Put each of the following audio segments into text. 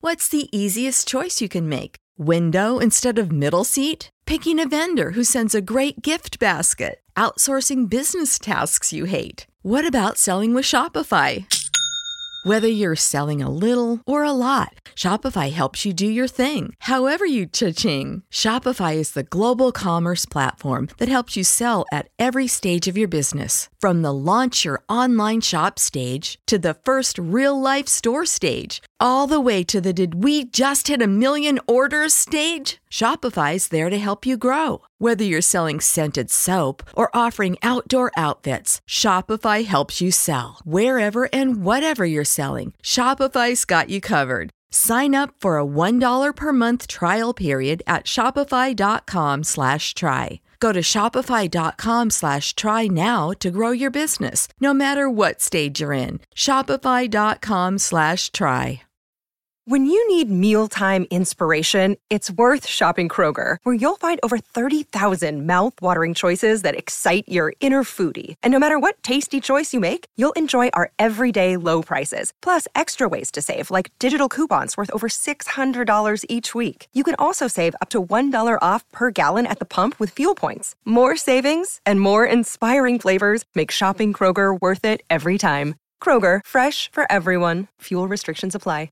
What's the easiest choice you can make? Window instead of middle seat? Picking a vendor who sends a great gift basket? Outsourcing business tasks you hate? What about selling with Shopify? Whether you're selling a little or a lot, Shopify helps you do your thing, however you cha-ching. Shopify is the global commerce platform that helps you sell at every stage of your business. From the launch your online shop stage to the first real-life store stage, all the way to the did we just hit a million orders stage. Shopify's there to help you grow. Whether you're selling scented soap or offering outdoor outfits, Shopify helps you sell. Wherever and whatever you're selling, Shopify's got you covered. Sign up for a $1 per month trial period at shopify.com/try. Go to shopify.com/try now to grow your business, no matter what stage you're in. Shopify.com/try. When you need mealtime inspiration, it's worth shopping Kroger, where you'll find over 30,000 mouth-watering choices that excite your inner foodie. And no matter what tasty choice you make, you'll enjoy our everyday low prices, plus extra ways to save, like digital coupons worth over $600 each week. You can also save up to $1 off per gallon at the pump with fuel points. More savings and more inspiring flavors make shopping Kroger worth it every time. Kroger, fresh for everyone. Fuel restrictions apply.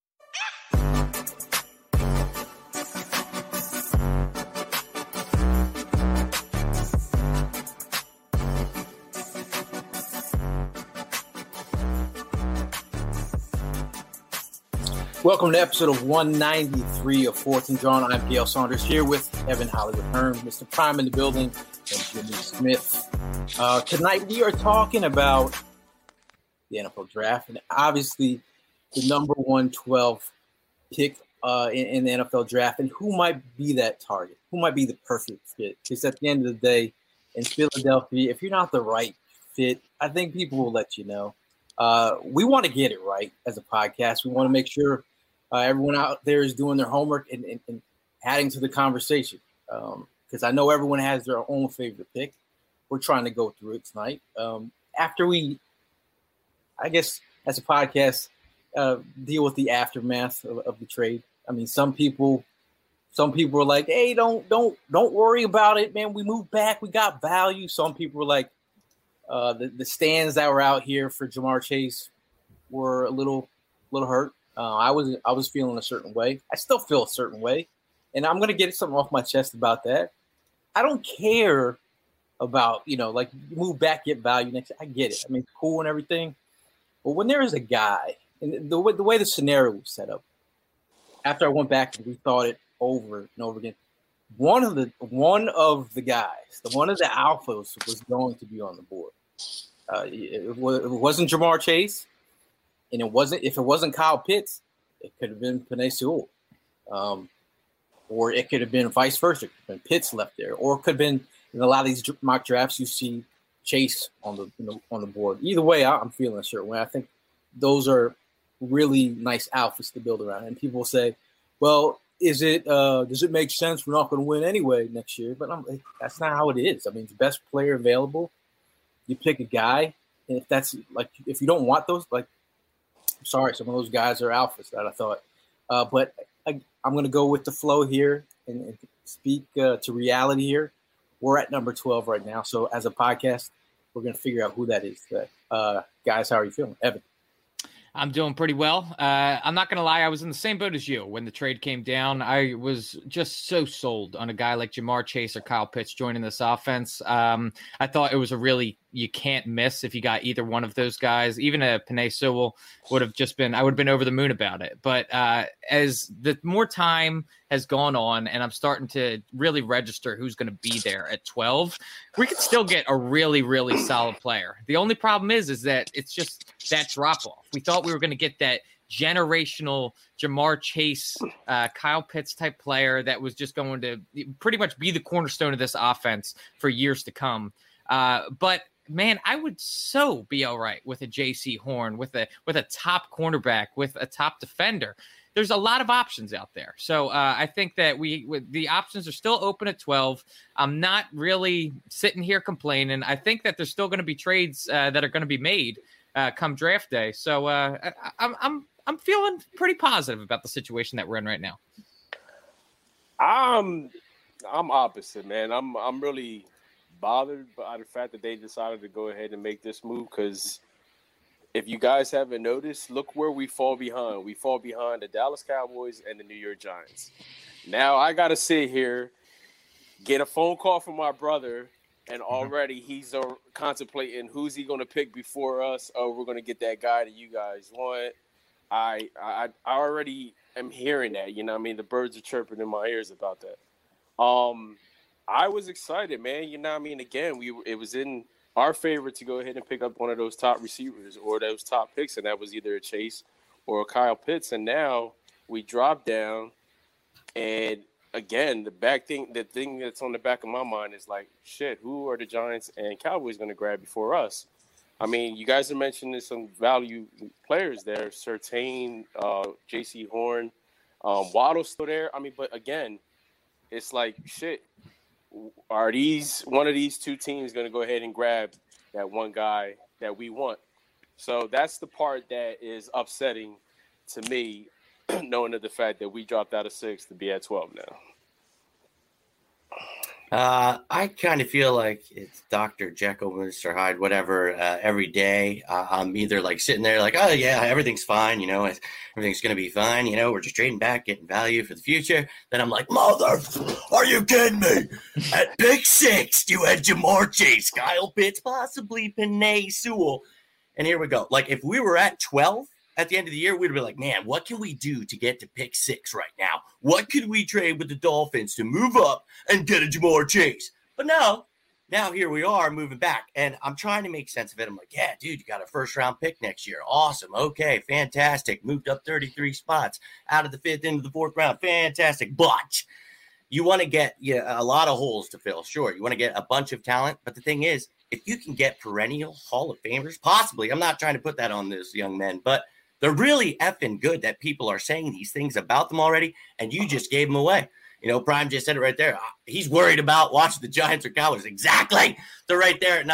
Welcome to episode of 193 of Fourth and Drawn. I'm Gail Saunders here with Evan Hollywood Hearn, Mr. Prime in the building, and Jimmy Smith. Tonight we are talking about the NFL draft and obviously the number 112 pick in the NFL draft and who might be that target, who might be the perfect fit. Because at the end of the day, in Philadelphia, if you're not the right fit, I think people will let you know. We want to get it right as a podcast. We want to make sure everyone out there is doing their homework and adding to the conversation. Because I know everyone has their own favorite pick. We're trying to go through it tonight. After we, I guess, as a podcast, deal with the aftermath of the trade. I mean, some people are like, "Hey, don't worry about it, man. We moved back. We got value." Some people are like, the stands that were out here for Ja'Marr Chase were a little hurt. I was feeling a certain way. I still feel a certain way, and I'm gonna get something off my chest about that. I don't care about like you move back, get value next. I get it. I mean, it's cool and everything, but when there is a guy, and the way the scenario was set up, after I went back and rethought it over and over again, one of the guys, one of the alphas was going to be on the board. It wasn't Ja'Marr Chase, and if it wasn't Kyle Pitts, it could have been Penei Sewell, or it could have been vice versa. It could have been Pitts left there, or it could have been in a lot of these mock drafts you see Chase on the board. Either way, I'm feeling a certain way. I think those are really nice alphas to build around. And people say, "Well, does it make sense? We're not going to win anyway next year." But that's not how it is. I mean, the best player available. You pick a guy, and if you don't want those, I'm sorry, some of those guys are alphas that I thought. But I'm going to go with the flow here and speak to reality here. We're at number 12 right now. So as a podcast, we're going to figure out who that is. Guys, how are you feeling? Evan? I'm doing pretty well. I'm not going to lie. I was in the same boat as you when the trade came down. I was just so sold on a guy like Ja'Marr Chase or Kyle Pitts joining this offense. I thought it was you can't miss if you got either one of those guys. Even a Penei Sewell I would have been over the moon about it. But as the more time has gone on and I'm starting to really register who's going to be there at 12, we could still get a really, really solid player. The only problem is that it's just that drop off. We thought we were going to get that generational Ja'Marr Chase, Kyle Pitts type player that was just going to pretty much be the cornerstone of this offense for years to come. But man, I would so be all right with a JC Horn, with a top cornerback, with a top defender. There's a lot of options out there. So I think that the options are still open at 12. I'm not really sitting here complaining. I think that there's still going to be trades that are going to be made come draft day. So I'm I'm feeling pretty positive about the situation that we're in right now. I'm opposite, man. I'm really bothered by the fact that they decided to go ahead and make this move, because if you guys haven't noticed, look where we fall behind. We fall behind the Dallas Cowboys and the New York Giants. Now I got to sit here, get a phone call from my brother, and already he's contemplating who's he going to pick before us. Oh, we're going to get that guy that you guys want. I already am hearing that. You know what I mean? The birds are chirping in my ears about that. I was excited, man. You know what I mean? Again, it was in our favor to go ahead and pick up one of those top receivers or those top picks, and that was either a Chase or a Kyle Pitts. And now we drop down, and again, the thing that's on the back of my mind is like, shit, who are the Giants and Cowboys going to grab before us? I mean, you guys are mentioning some value players there, Surtain, J.C. Horn, Waddle's still there. I mean, but again, it's like, shit, are one of these two teams going to go ahead and grab that one guy that we want? So that's the part that is upsetting to me, knowing the fact that we dropped out of 6 to be at 12 now. I kind of feel like it's Dr. Jekyll, Mr. Hyde, whatever, every day. I'm either like sitting there like, oh, yeah, everything's fine. You know, everything's going to be fine. You know, we're just trading back, getting value for the future. Then I'm like, mother, are you kidding me? At pick 6, you had Ja'Marr Chase, Kyle Pitts, possibly Penei Sewell. And here we go. Like, if we were at 12 at the end of the year, we'd be like, man, what can we do to get to pick 6 right now? What could we trade with the Dolphins to move up and get a Ja'Marr Chase? But now here we are moving back, and I'm trying to make sense of it. I'm like, yeah, dude, you got a first-round pick next year. Awesome. Okay, fantastic. Moved up 33 spots out of the 5th into the 4th round. Fantastic. But you want to get a lot of holes to fill. Sure, you want to get a bunch of talent, but the thing is, if you can get perennial Hall of Famers, possibly, I'm not trying to put that on this young men, but they're really effing good that people are saying these things about them already, and you just gave them away. You know, Prime just said it right there. He's worried about watching the Giants or Cowboys. Exactly. They're right there.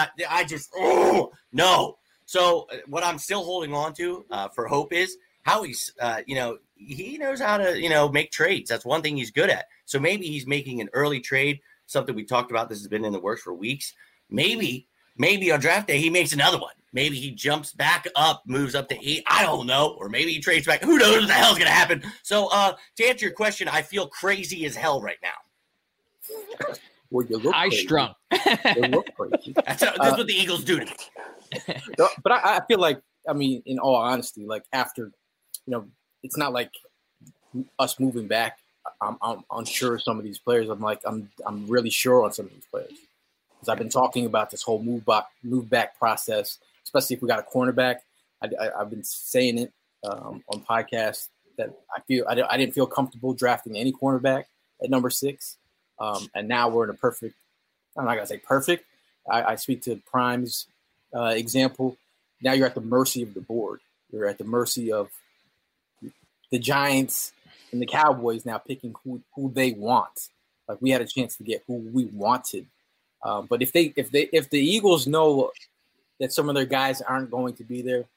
No. So what I'm still holding on to for hope is how he's, he knows how to, make trades. That's one thing he's good at. So maybe he's making an early trade, something we talked about. This has been in the works for weeks. Maybe on draft day, he makes another one. Maybe he jumps back up, moves up to 8. I don't know. Or maybe he trades back. Who knows what the hell's going to happen? So to answer your question, I feel crazy as hell right now. Well, you look high strung. You look crazy. That's what the Eagles do to me. But I feel like, I mean, in all honesty, like after, it's not like us moving back. I'm unsure of some of these players. I'm really sure on some of these players. Because I've been talking about this whole move back process, especially if we got a cornerback. I've been saying it on podcasts that I didn't feel comfortable drafting any cornerback at number 6. And now we're in a perfect – I'm not going to say perfect. I speak to Prime's example. Now you're at the mercy of the board. You're at the mercy of the Giants and the Cowboys now picking who they want. Like we had a chance to get who we wanted. But if the Eagles know that some of their guys aren't going to be there,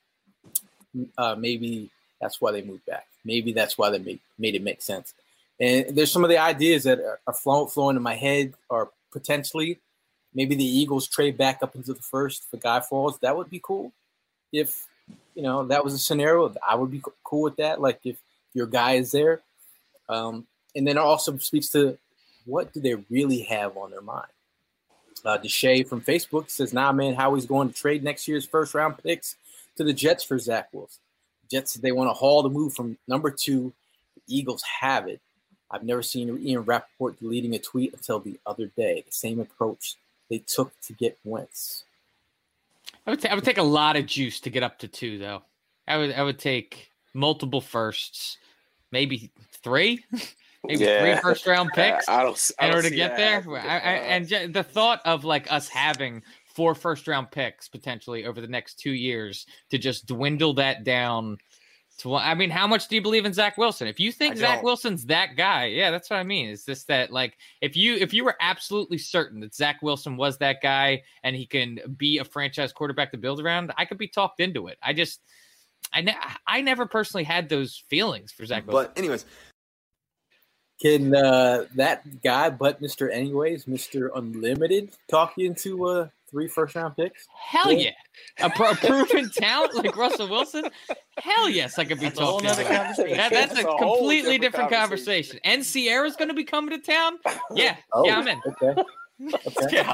maybe that's why they moved back. Maybe that's why they made it make sense. And there's some of the ideas that are flowing in my head, or potentially maybe the Eagles trade back up into the 1st if a guy falls. That would be cool. If that was a scenario, I would be cool with that. Like if your guy is there, and then it also speaks to what do they really have on their mind. Deshay from Facebook says, nah, man, Howie's going to trade next year's first-round picks to the Jets for Zach Wilson. Jets, they want to haul the move from number 2. The Eagles have it. I've never seen Ian Rappaport deleting a tweet until the other day. The same approach they took to get Wentz. I would take a lot of juice to get up to 2, though. I would take multiple firsts, maybe 3. Maybe 3 first-round picks in order to get there. And the thought of like us having 4 first-round picks potentially over the next 2 years to just dwindle that down to, I mean, how much do you believe in Zach Wilson? If you think Zach Wilson's that guy, yeah, that's what I mean. It's just that like if you were absolutely certain that Zach Wilson was that guy and he can be a franchise quarterback to build around, I could be talked into it. I never personally had those feelings for Zach Wilson. But anyways, can that guy, but Mr. Anyways, Mr. Unlimited, talk you into 3 first-round picks? Hell yeah. A proven talent like Russell Wilson? Hell yes, I could be talking about that. That's a completely different conversation. And Sierra's going to be coming to town? Yeah. Yeah, I'm in. Okay. Yeah.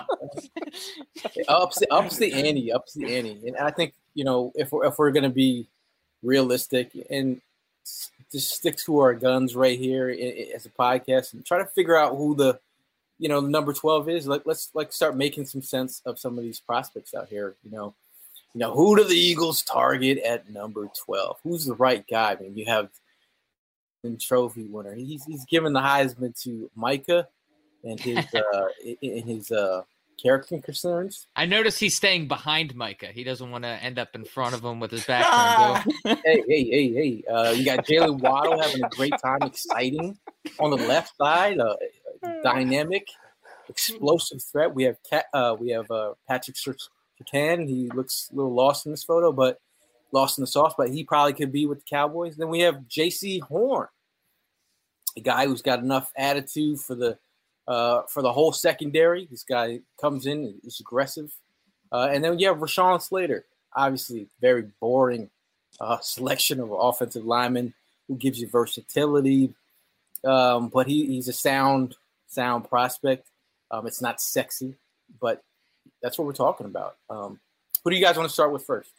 Ups the ante. And I think, if we're going to be realistic and just stick to our guns right here as a podcast and try to figure out who the number 12 is. Let's start making some sense of some of these prospects out here. Who do the Eagles target at number 12? Who's the right guy? I mean, you have the trophy winner. He's given the Heisman to Micah and his character concerns. I notice he's staying behind Micah. He doesn't want to end up in front of him with his back turned. Hey. You got Jalen Waddle having a great time, exciting on the left side, dynamic, explosive threat. We have Patrick Surtain. He looks a little lost in this photo, but lost in the sauce, but he probably could be with the Cowboys. Then we have J.C. Horn, a guy who's got enough attitude for the whole secondary. This guy comes in, is aggressive. And then you have Rashawn Slater, obviously very boring selection of offensive linemen who gives you versatility. But he's a sound prospect. It's not sexy, but that's what we're talking about. Who do you guys want to start with first?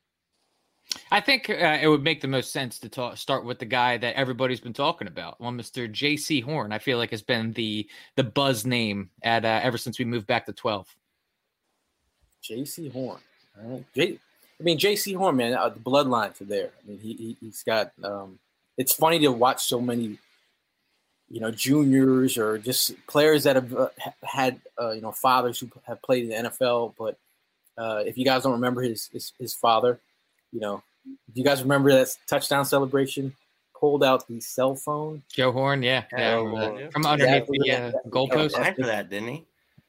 I think it would make the most sense to start with the guy that everybody's been talking about, Mr. J.C. Horn. I feel like has been the buzz name at ever since we moved back to 12. J.C. Horn. All right. J.C. Horn, man, the bloodlines are there. I mean, he's got it's funny to watch so many, juniors or just players that have had, fathers who have played in the NFL. But if you guys don't remember his father, do you guys remember that touchdown celebration? Pulled out the cell phone. Joe Horn, yeah. From underneath the goalpost. He got fined for that, didn't he?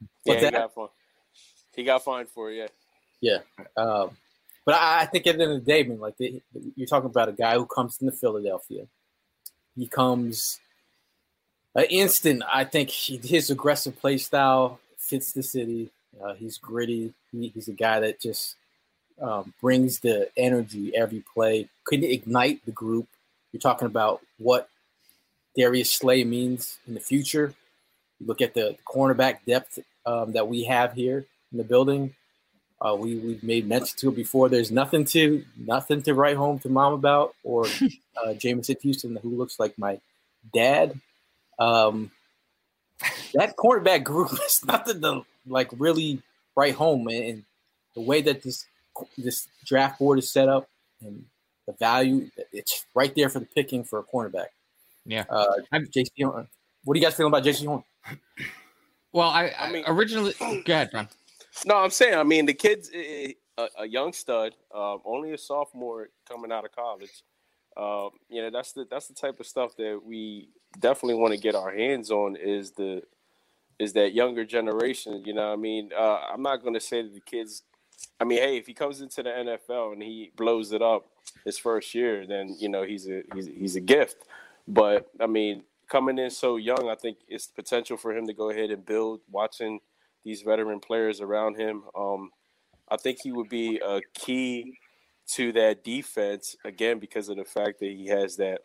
He got fined for it, yeah. Yeah. But I think at the end of the day, man, like you're talking about a guy who comes into Philadelphia. He comes instant. I think his aggressive play style fits the city. He's gritty. He's a guy that just brings the energy every play. Couldn't ignite the group. You're talking about what Darius Slay means in the future. You look at the cornerback depth that we have here in the building. We've made mention to it before. There's nothing to write home to mom about, or Jameson Houston, who looks like my dad. That cornerback group is nothing to really write home, and the way that this draft board is set up and the value, it's right there for the picking for a cornerback. Yeah. J.C. Horn. What do you guys feel about J.C. Horn? Well, I mean, originally, go ahead, Ron. No, I'm saying, the kid's a young stud, only a sophomore coming out of college. That's the type of stuff that we definitely want to get our hands on is that younger generation. I'm not going to say that the kids. Hey, if he comes into the NFL and he blows it up his first year, then he's a gift. But coming in so young, I think it's potential for him to go ahead and build. Watching these veteran players around him, I think he would be a key to that defense again because of the fact that he has that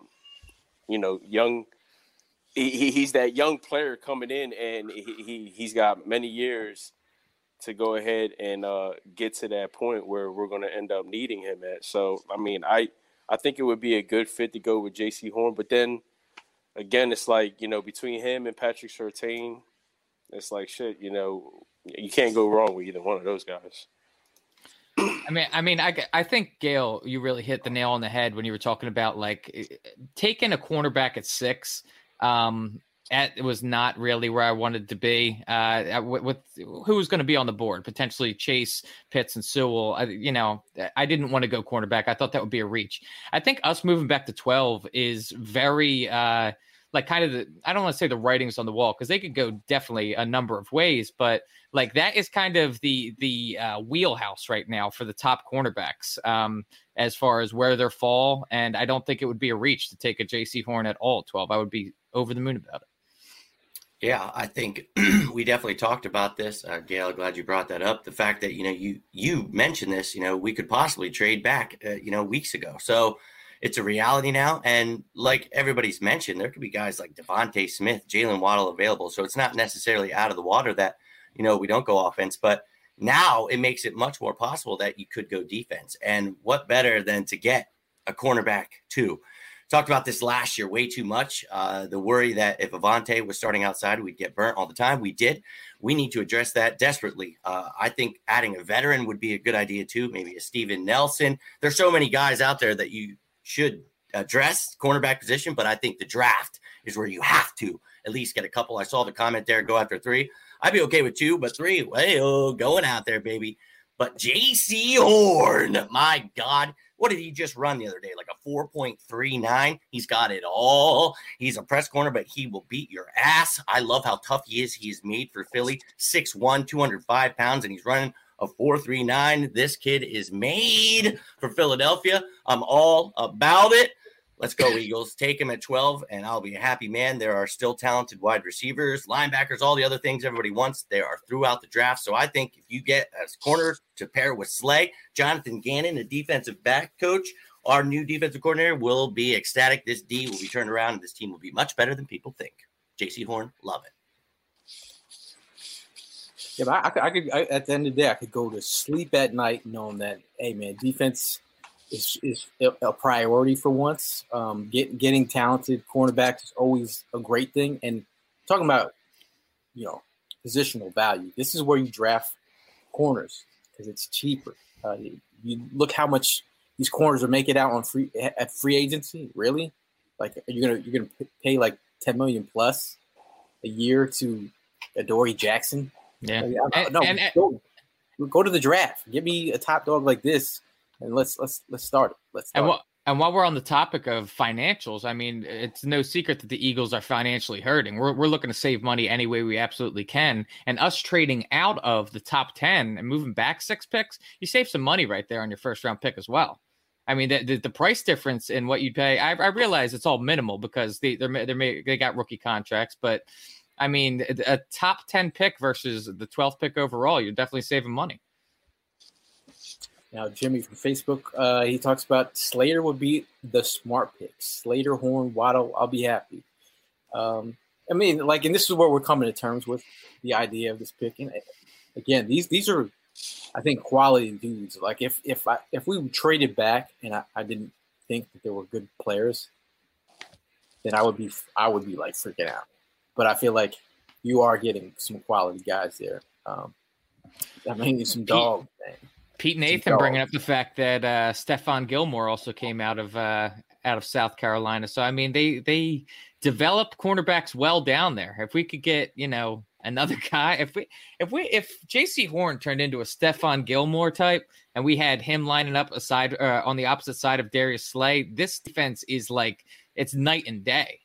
young. He's that young player coming in, and he's got many years to go ahead and get to that point where we're going to end up needing him at. So, I think it would be a good fit to go with J.C. Horn. But then, again, it's like, between him and Patrick Surtain, it's like, shit, you can't go wrong with either one of those guys. I think, Gail, you really hit the nail on the head when you were talking about, taking a cornerback at 6. It was not really where I wanted to be with who was going to be on the board, potentially Chase, Pitts, and Sewell. I didn't want to go cornerback. I thought that would be a reach. I think us moving back to 12 is very I don't want to say the writing's on the wall because they could go definitely a number of ways, but that is kind of the wheelhouse right now for the top cornerbacks. as far as where they're fall. And I don't think it would be a reach to take a JC Horn at all at 12. I would be over the moon about it. Yeah, I think we definitely talked about this. Gail, glad you brought that up. The fact that, you mentioned this, we could possibly trade back, weeks ago. So it's a reality now. And like everybody's mentioned, there could be guys like Devontae Smith, Jalen Waddle available. So it's not necessarily out of the water that, we don't go offense. But now it makes it much more possible that you could go defense. And what better than to get a cornerback too? Talked about this last year way too much. The worry that if Avonte was starting outside, we'd get burnt all the time. We did. We need to address that desperately. I think adding a veteran would be a good idea too. Maybe a Steven Nelson. There's so many guys out there that you should address cornerback position, but I think the draft is where you have to at least get a couple. I saw the comment there, go after 3. I'd be okay with 2, but 3, going out there, baby. But JC Horn, my God, what did he just run the other day? Like a 4.39. He's got it all. He's a press corner, but he will beat your ass. I love how tough he is. He is made for Philly. 6'1", 205 pounds, and he's running a 4.39. This kid is made for Philadelphia. I'm all about it. Let's go, Eagles. Take him at 12, and I'll be a happy man. There are still talented wide receivers, linebackers, all the other things everybody wants. They are throughout the draft. So I think if you get a corner to pair with Slay, Jonathan Gannon, a defensive back coach, our new defensive coordinator, will be ecstatic. This D will be turned around, and this team will be much better than people think. JC Horn, love it. Yeah, but I could at the end of the day, I could go to sleep at night knowing that, hey, man, defense is a priority for once. Getting talented cornerbacks is always a great thing. And talking about, positional value, this is where you draft corners because it's cheaper. You look how much these corners are making out on free agency. Really, like you're gonna pay like $10 million plus a year to Adoree Jackson. Yeah, go to the draft. Give me a top dog like this. And let's start it. Let's start. And while we're on the topic of financials, I mean, it's no secret that the Eagles are financially hurting. We're looking to save money any way we absolutely can. And us trading out of the top 10 and moving back 6 picks, you save some money right there on your first round pick as well. I mean, the price difference in what you'd pay, I realize it's all minimal because they got rookie contracts. But, I mean, a top 10 pick versus the 12th pick overall, you're definitely saving money. Now, Jimmy from Facebook, he talks about Slater would be the smart pick. Slater, Horn, Waddle, I'll be happy. And this is what we're coming to terms with, the idea of this pick. And again, these are, I think, quality dudes. Like if we traded back and I didn't think that they were good players, then I would be like freaking out. But I feel like you are getting some quality guys there. Some dogs, man. Pete Nathan bringing up the fact that Stephon Gilmore also came out of South Carolina. So, I mean, they develop cornerbacks well down there. If we could get, another guy, if JC Horn turned into a Stephon Gilmore type and we had him lining up aside on the opposite side of Darius Slay, this defense is like, it's night and day.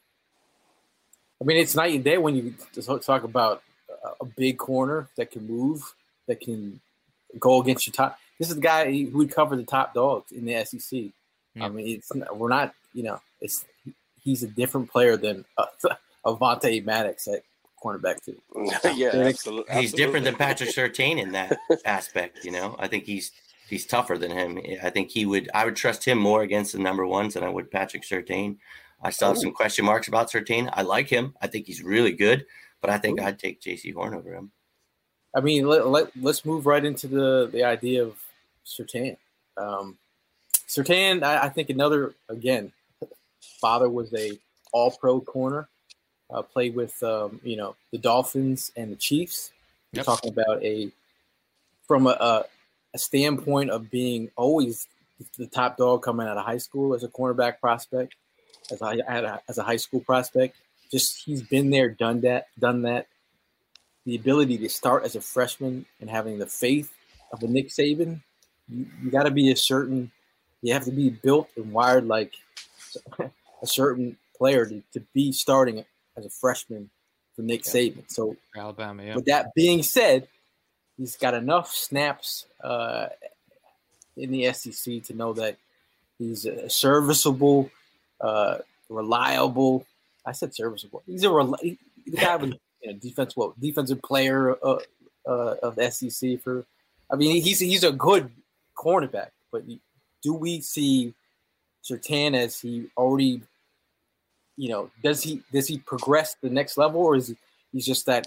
I mean, it's night and day when you talk about a big corner that can move, that can go against your top. This is the guy who would cover the top dogs in the SEC. Yeah. I mean, he's a different player than Avonte Maddox at cornerback too. Yeah, absolutely. He's different than Patrick Surtain in that aspect. I think he's tougher than him. I think I would trust him more against the number ones than I would Patrick Surtain. I still have some question marks about Surtain. I like him. I think he's really good, but I think I'd take JC Horn over him. I mean, let's move right into the idea of Surtain. Surtain, I think again, father was a all-pro corner, played with, the Dolphins and the Chiefs. Yep. We're talking about from a standpoint of being always the top dog coming out of high school as a cornerback prospect, as a high school prospect. Just he's been there, done that. The ability to start as a freshman and having the faith of a Nick Saban, you got to be you have to be built and wired like a certain player to be starting as a freshman for Nick Saban. So Alabama, yeah. With that being said, he's got enough snaps, in the SEC to know that he's a serviceable, reliable. I said serviceable. He's the guy with defensive player of the SEC for. I mean, he's a good cornerback, but do we see Surtain as he already? Does he progress to the next level, or is he's just that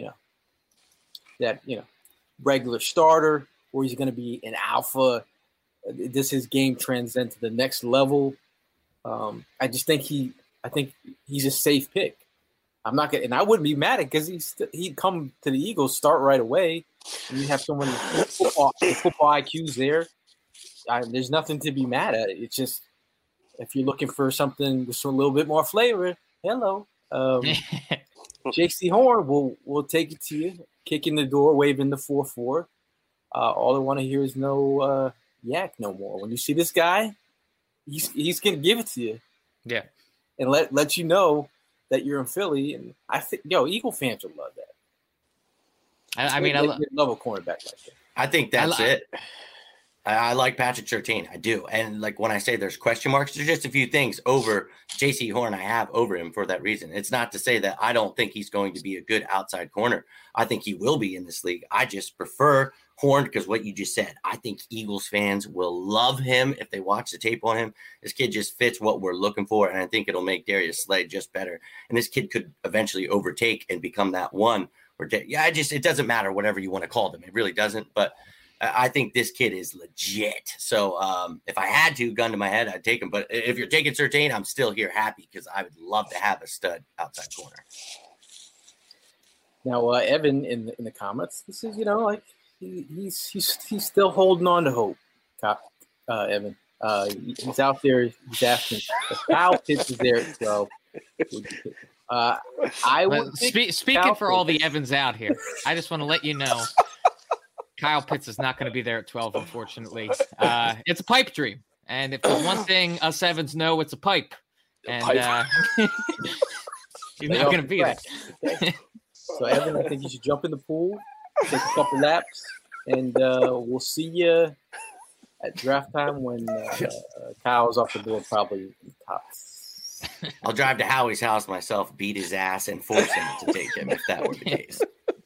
regular starter, or is he going to be an alpha? Does his game transcend to the next level? I think he's a safe pick. I'm not gonna, and I wouldn't be mad at because he'd come to the Eagles, start right away, and you have someone football IQ's there. There's nothing to be mad at. It's just if you're looking for something with a little bit more flavor, hello, J.C. Horn will take it to you, kicking the door, waving the 4-4. All I want to hear is no yak no more. When you see this guy, he's gonna give it to you, yeah, and let you know that you're in Philly. And I think Eagle fans would love that. I love a cornerback like that. I think that's it. I like Patrick Surtain. I do. And like when I say there's question marks, there's just a few things over J.C. Horn I have over him for that reason. It's not to say that I don't think he's going to be a good outside corner. I think he will be in this league. I just prefer Horn because what you just said. I think Eagles fans will love him if they watch the tape on him. This kid just fits what we're looking for, and I think it'll make Darius Slay just better. And this kid could eventually overtake and become that one. It doesn't matter whatever you want to call them. It really doesn't, but I think this kid is legit. So if I had to, gun to my head, I'd take him. But if you're taking Surtain, I'm still here happy because I would love to have a stud outside corner. Now, Evan in the comments, this is he's still holding on to hope. Evan, he's out there. He's asking if Kyle Pitts is there at 12. I would speaking for all the Evans out here. I just want to let you know. Kyle Pitts is not going to be there at 12, unfortunately. It's a pipe dream. And if there's one thing us Evans know, it's a pipe. And he's not going to be there. Okay. So, Evan, I think you should jump in the pool, take a couple laps, and we'll see you at draft time when Kyle's off the board, probably tops. I'll drive to Howie's house myself, beat his ass, and force him to take him if that were the case.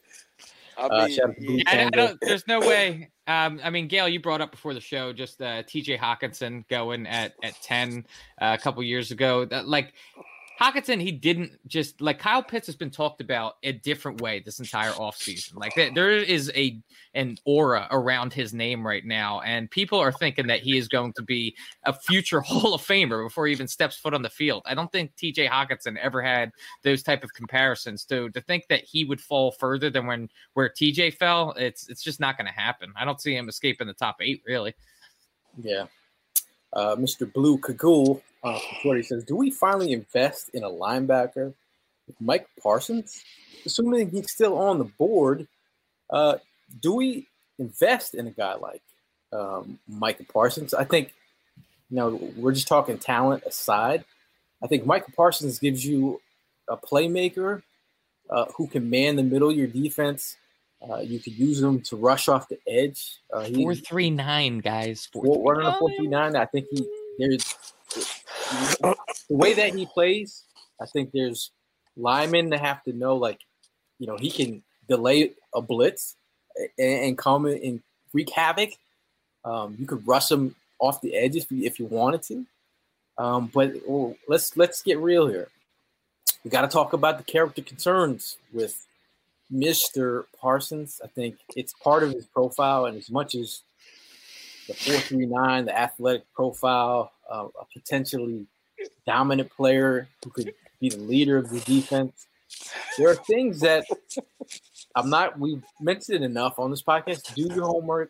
There's no way. Gail, you brought up before the show just TJ Hockenson going at 10 a couple years ago. Hockenson, he didn't just like Kyle Pitts has been talked about a different way this entire offseason. Like there is an aura around his name right now, and people are thinking that he is going to be a future Hall of Famer before he even steps foot on the field. I don't think TJ Hockenson ever had those type of comparisons. To think that he would fall further than where TJ fell, it's just not going to happen. I don't see him escaping the top 8, really. Yeah. Mr. Blue Cagoule before he says, do we finally invest in a linebacker with Mike Parsons? Assuming he's still on the board, do we invest in a guy like Micah Parsons? I think, we're just talking talent aside. I think Micah Parsons gives you a playmaker who can man the middle of your defense. You could use him to rush off the edge. 4.39, guys. 4.39. I think there's the way that he plays. I think there's linemen that have to know, he can delay a blitz and come and wreak havoc. You could rush him off the edge if you wanted to. But let's get real here. We got to talk about the character concerns with Mr. Parsons. I think it's part of his profile, and as much as the 4.39, the athletic profile, a potentially dominant player who could be the leader of the defense, there are things that we've mentioned enough on this podcast. Do your homework.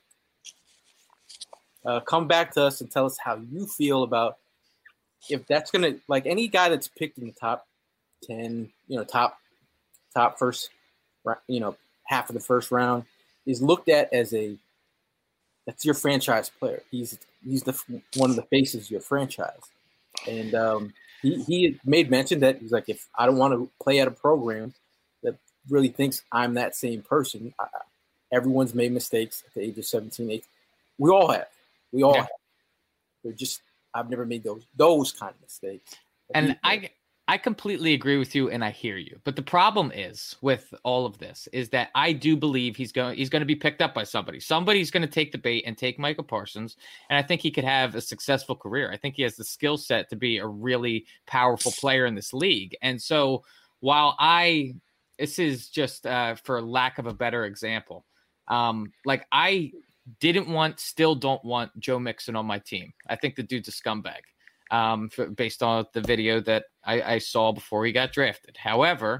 Come back to us and tell us how you feel about if that's going to, any guy that's picked in the top 10, top first, half of the first round is looked at as that's your franchise player. He's one of the faces of your franchise. And he made mention that he's like, if I don't want to play at a program that really thinks I'm that same person, everyone's made mistakes at the age of 17, 18. We all have. We all have. They're just, I've never made those kind of mistakes. And I completely agree with you, and I hear you. But the problem is with all of this is that I do believe he's going to be picked up by somebody. Somebody's going to take the bait and take Micah Parsons, and I think he could have a successful career. I think he has the skill set to be a really powerful player in this league. And so while this is just for lack of a better example, like I still don't want Joe Mixon on my team. I think the dude's a scumbag. Based on the video that I saw before he got drafted. However,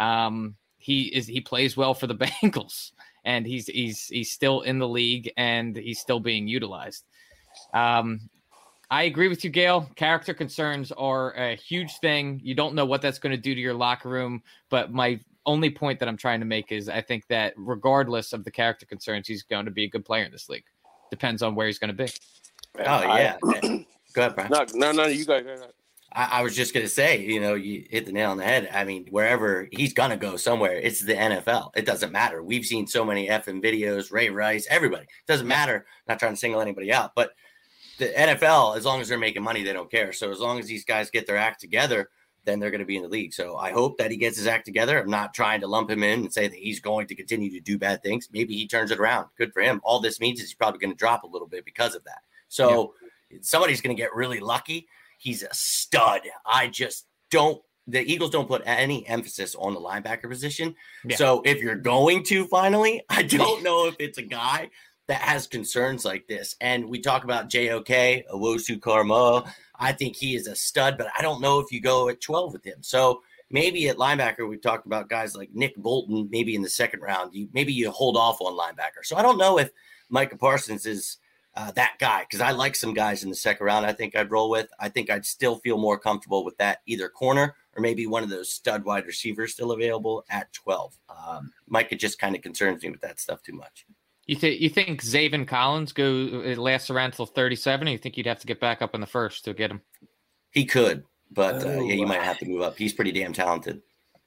he plays well for the Bengals, and he's still in the league, and he's still being utilized. I agree with you, Gail. Character concerns are a huge thing. You don't know what that's going to do to your locker room, but my only point that I'm trying to make is I think that regardless of the character concerns, he's going to be a good player in this league. Depends on where he's going to be. Oh, yeah. Go ahead, Brian. No, you go. I was just going to say, you hit the nail on the head. I mean, wherever he's going to go somewhere, it's the NFL. It doesn't matter. We've seen so many effing videos, Ray Rice, everybody. It doesn't matter. Not trying to single anybody out, but the NFL, as long as they're making money, they don't care. So as long as these guys get their act together, then they're going to be in the league. So I hope that he gets his act together. I'm not trying to lump him in and say that he's going to continue to do bad things. Maybe he turns it around. Good for him. All this means is he's probably going to drop a little bit because of that. So somebody's going to get really lucky. He's a stud. The Eagles don't put any emphasis on the linebacker position. Yeah. So if you're going to finally, I don't know if it's a guy that has concerns like this. And we talk about JOK, Owusu-Koramoah. I think he is a stud, but I don't know if you go at 12 with him. So maybe at linebacker, we talked about guys like Nick Bolton, maybe in the second round. Maybe you hold off on linebacker. So I don't know if Micah Parsons is that guy, because I like some guys in the second round I think I'd roll with. I think I'd still feel more comfortable with that either corner or maybe one of those stud wide receivers still available at 12. Micah just kind of concerns me with that stuff too much. You think Zaven Collins lasts around till 37? Or you think you'd have to get back up in the first to get him? He could, but you might have to move up. He's pretty damn talented.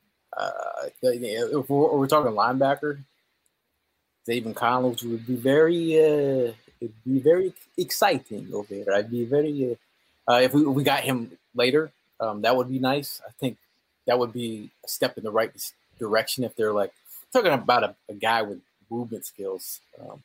If we're talking linebacker, Zaven Collins would be very exciting over there. I'd be very if we got him later, that would be nice. I think that would be a step in the right direction if they're like talking about a guy with movement skills.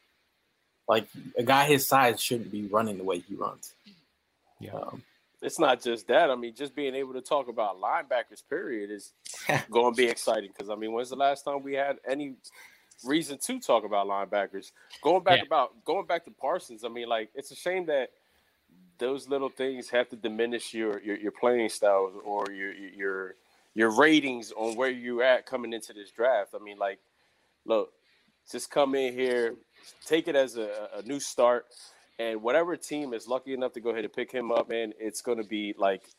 Like a guy his size shouldn't be running the way he runs. Yeah. It's not just that. I mean, just being able to talk about linebackers, period, is going to be exciting. Because, I mean, when's the last time we had any reason to talk about linebackers? Going back to Parsons, I mean, like, it's a shame that those little things have to diminish your playing styles or your ratings on where you're at coming into this draft. I mean, like, look, just come in here, take it as a new start. And whatever team is lucky enough to go ahead and pick him up, man, it's going to be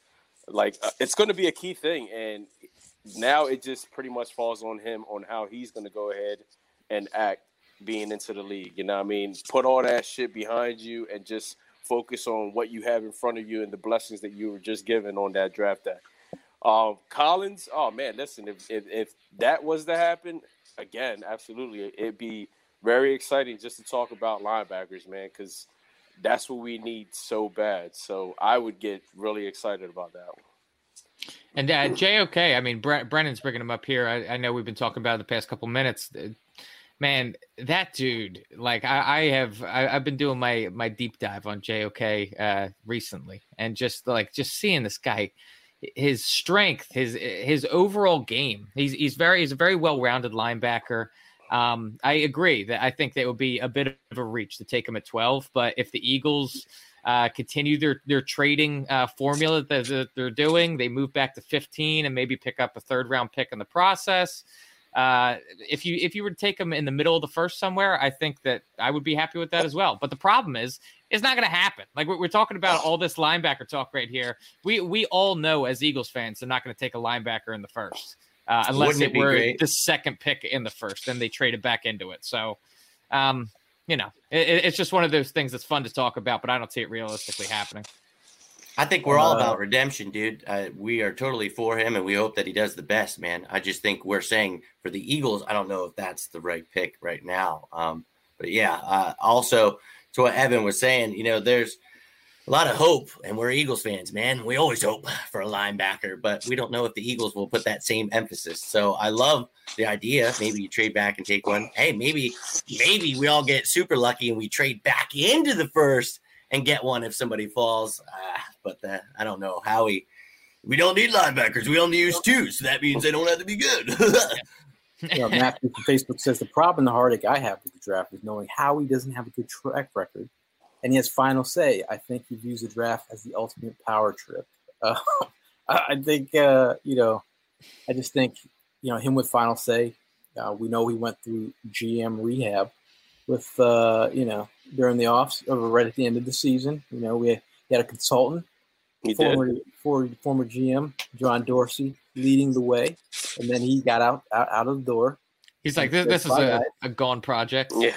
it's going to be a key thing. And now it just pretty much falls on him on how he's going to go ahead and act being into the league. You know what I mean? Put all that shit behind you and just focus on what you have in front of you and the blessings that you were just given on that draft day. Collins, oh man, listen, if that was to happen, again, absolutely, it'd be very exciting just to talk about linebackers, man, because that's what we need so bad. So I would get really excited about that one. And JOK, I mean, Brennan's bringing him up here. I know we've been talking about it the past couple minutes. Man, that dude, like I've been doing my deep dive on JOK recently, and just seeing this guy, his strength, his overall game. He's a very well-rounded linebacker. I agree that I think that would be a bit of a reach to take him at 12. But if the Eagles continue their trading formula that they're doing, they move back to 15 and maybe pick up a third-round pick in the process. If you were to take him in the middle of the first somewhere, I think that I would be happy with that as well. But the problem is, it's not going to happen. Like we're talking about all this linebacker talk right here. We all know as Eagles fans, they're not going to take a linebacker in the first. Unless it were the second pick in the first, then they traded back into it. So, it's just one of those things that's fun to talk about, but I don't see it realistically happening. I think we're all about redemption, dude. We are totally for him, and we hope that he does the best, man. I just think we're saying for the Eagles, I don't know if that's the right pick right now. But yeah, also to what Evan was saying, there's a lot of hope, and we're Eagles fans, man. We always hope for a linebacker, but we don't know if the Eagles will put that same emphasis. So I love the idea. Maybe you trade back and take one. Hey, maybe we all get super lucky and we trade back into the first and get one if somebody falls. But I don't know. Howie, we don't need linebackers. We only use 2, so that means they don't have to be good. Matthew from Facebook says the problem, the heartache I have with the draft is knowing Howie doesn't have a good track record. And he has final say. I think he views the draft as the ultimate power trip. I think, I just think, him with final say. We know he went through GM rehab with, during the right at the end of the season. He had a consultant, former GM, John Dorsey, leading the way. And then he got out of the door. He's like, this is a gone project. Yeah.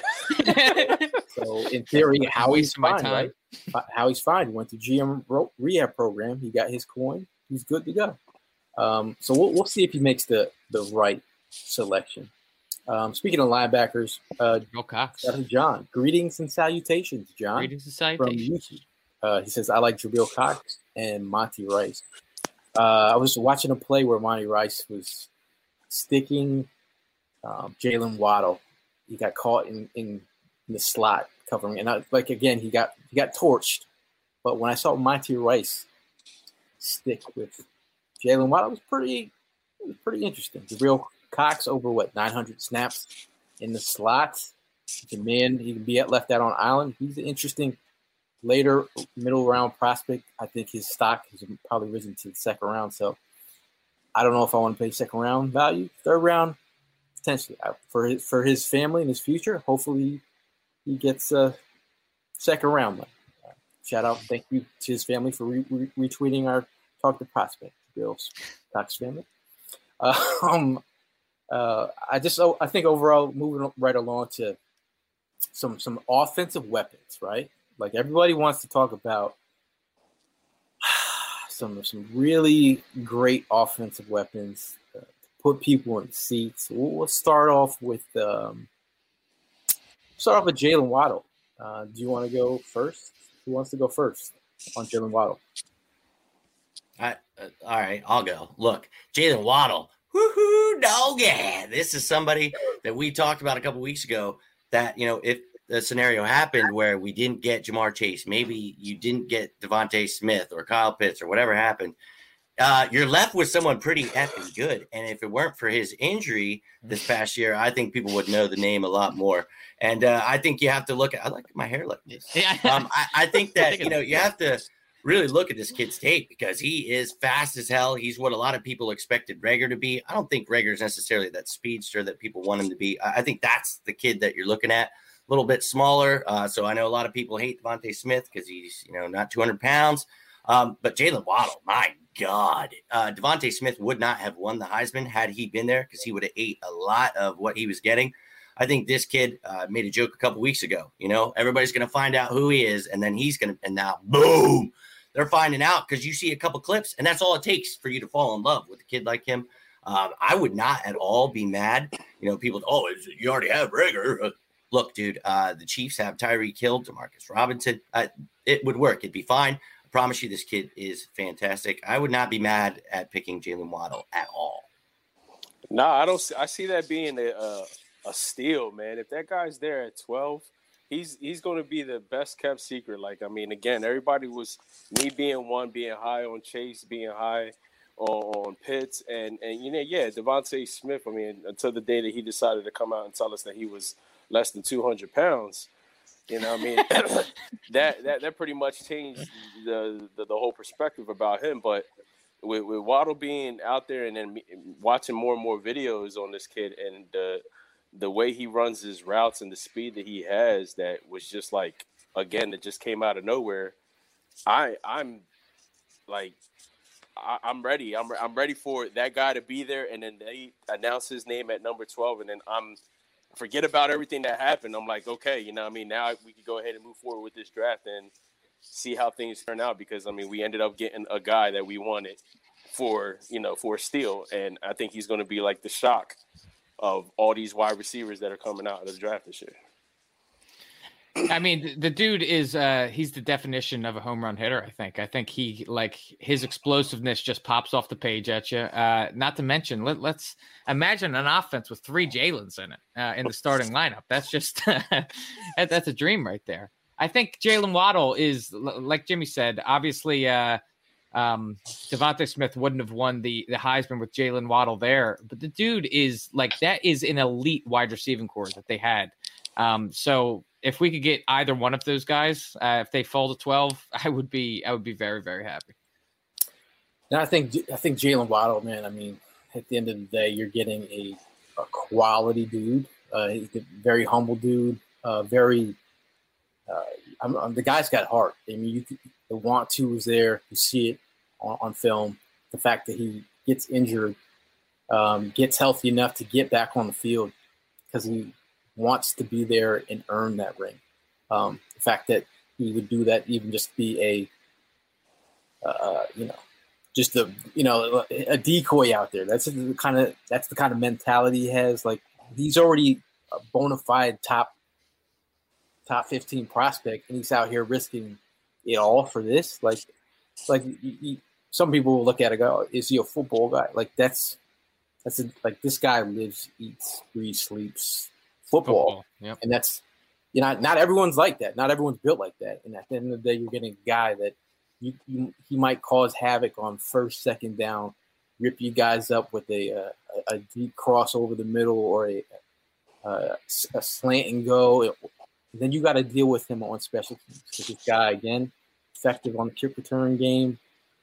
So in theory, Howie's fine, right? Howie's fine. He went to GM rehab program. He got his coin. He's good to go. So we'll see if he makes the right selection. Speaking of linebackers, Bill Cox. John. Greetings and salutations, John. Greetings and salutations. From YouTube. He says, I like Jabril Cox and Monty Rice. I was watching a play where Monty Rice was sticking Jalen Waddle. He got caught in the slot covering, and he got torched. But when I saw Monty Rice stick with Jalen Waddle, it was pretty interesting. Jabril Cox over 900 snaps in the slot. He can be left out on island. He's an interesting later middle round prospect. I think his stock has probably risen to the second round. So I don't know if I want to pay second round value. Third round, potentially for his family and his future. Hopefully he gets a second round money. Shout out, thank you to his family for retweeting our Talk to Prospect, Bill's Cox family. I think overall, moving right along to some offensive weapons, right? Like everybody wants to talk about some Really great offensive weapons to put people in seats. We'll start off with Jalen Waddle. Do you want to go first? Who wants to go first on Jalen Waddle? All right, I'll go. Look, Jalen Waddle, woohoo, dog, yeah. This is somebody that we talked about a couple weeks ago that, if the scenario happened where we didn't get Jamar Chase, maybe you didn't get Devontae Smith or Kyle Pitts or whatever happened, you're left with someone pretty effing good. And if it weren't for his injury this past year, I think people would know the name a lot more. And I think you have to look at – I like my hair like this. I think that, you have to really look at this kid's tape because he is fast as hell. He's what a lot of people expected Reagor to be. I don't think Reagor is necessarily that speedster that people want him to be. I think that's the kid that you're looking at. A little bit smaller. So I know a lot of people hate Devontae Smith because he's, not 200 pounds. But Jalen Waddle, my God, Devontae Smith would not have won the Heisman had he been there because he would have ate a lot of what he was getting. I think this kid made a joke a couple weeks ago. Everybody's going to find out who he is, and then and now, boom, they're finding out because you see a couple clips, and that's all it takes for you to fall in love with a kid like him. I would not at all be mad. People, you already have Reagor. Look, dude, the Chiefs have Tyreek Hill, Demarcus Robinson. It would work. It'd be fine. I promise you this kid is fantastic. I would not be mad at picking Jalen Waddle at all. No, I don't. I see that being a steal, man. If that guy's there at 12, he's going to be the best kept secret. Again, everybody was me being high on Chase, being high on Pitts, and Devontae Smith. Until the day that he decided to come out and tell us that he was less than 200 pounds, that pretty much changed the whole perspective about him. But with Waddle being out there and then watching more and more videos on this kid and the way he runs his routes and the speed that he has, that was just that just came out of nowhere. I'm ready. I'm ready for that guy to be there, and then they announce his name at number 12, and then forget about everything that happened. I'm like, okay, now we can go ahead and move forward with this draft and see how things turn out because, we ended up getting a guy that we wanted for a steal. And I think he's going to be like the shock of all these wide receivers that are coming out of the draft this year. I mean, the dude is he's the definition of a home run hitter. I think he like his explosiveness just pops off the page at you. Not to mention, let's imagine an offense with 3 Jalen's in it in the starting lineup. That's just that's a dream right there. I think Jalen Waddle is, like Jimmy said, obviously Devontae Smith wouldn't have won the Heisman with Jalen Waddle there, but the dude is like, that is an elite wide receiving core that they had. So if we could get either one of those guys, if they fall to 12, I would be very, very happy. And I think Jalen Waddle, man, I mean, at the end of the day, you're getting a quality dude. He's a very humble dude, the guy's got heart. I mean, the want to is there. You see it on film. The fact that he gets injured, gets healthy enough to get back on the field because he wants to be there and earn that ring. The fact that he would do that, even just be a decoy out there. That's the kind of mentality he has. Like, he's already a bona fide top 15 prospect, and he's out here risking it all for this. Some people will look at it and go, is he a football guy? Like, this guy lives, eats, breathes, sleeps football. Yep. And that's, not everyone's like that. Not everyone's built like that. And at the end of the day, you're getting a guy that he might cause havoc on first, second down, rip you guys up with a deep cross over the middle or a slant and go. Then you got to deal with him on special teams. This guy, again, effective on the kick return game.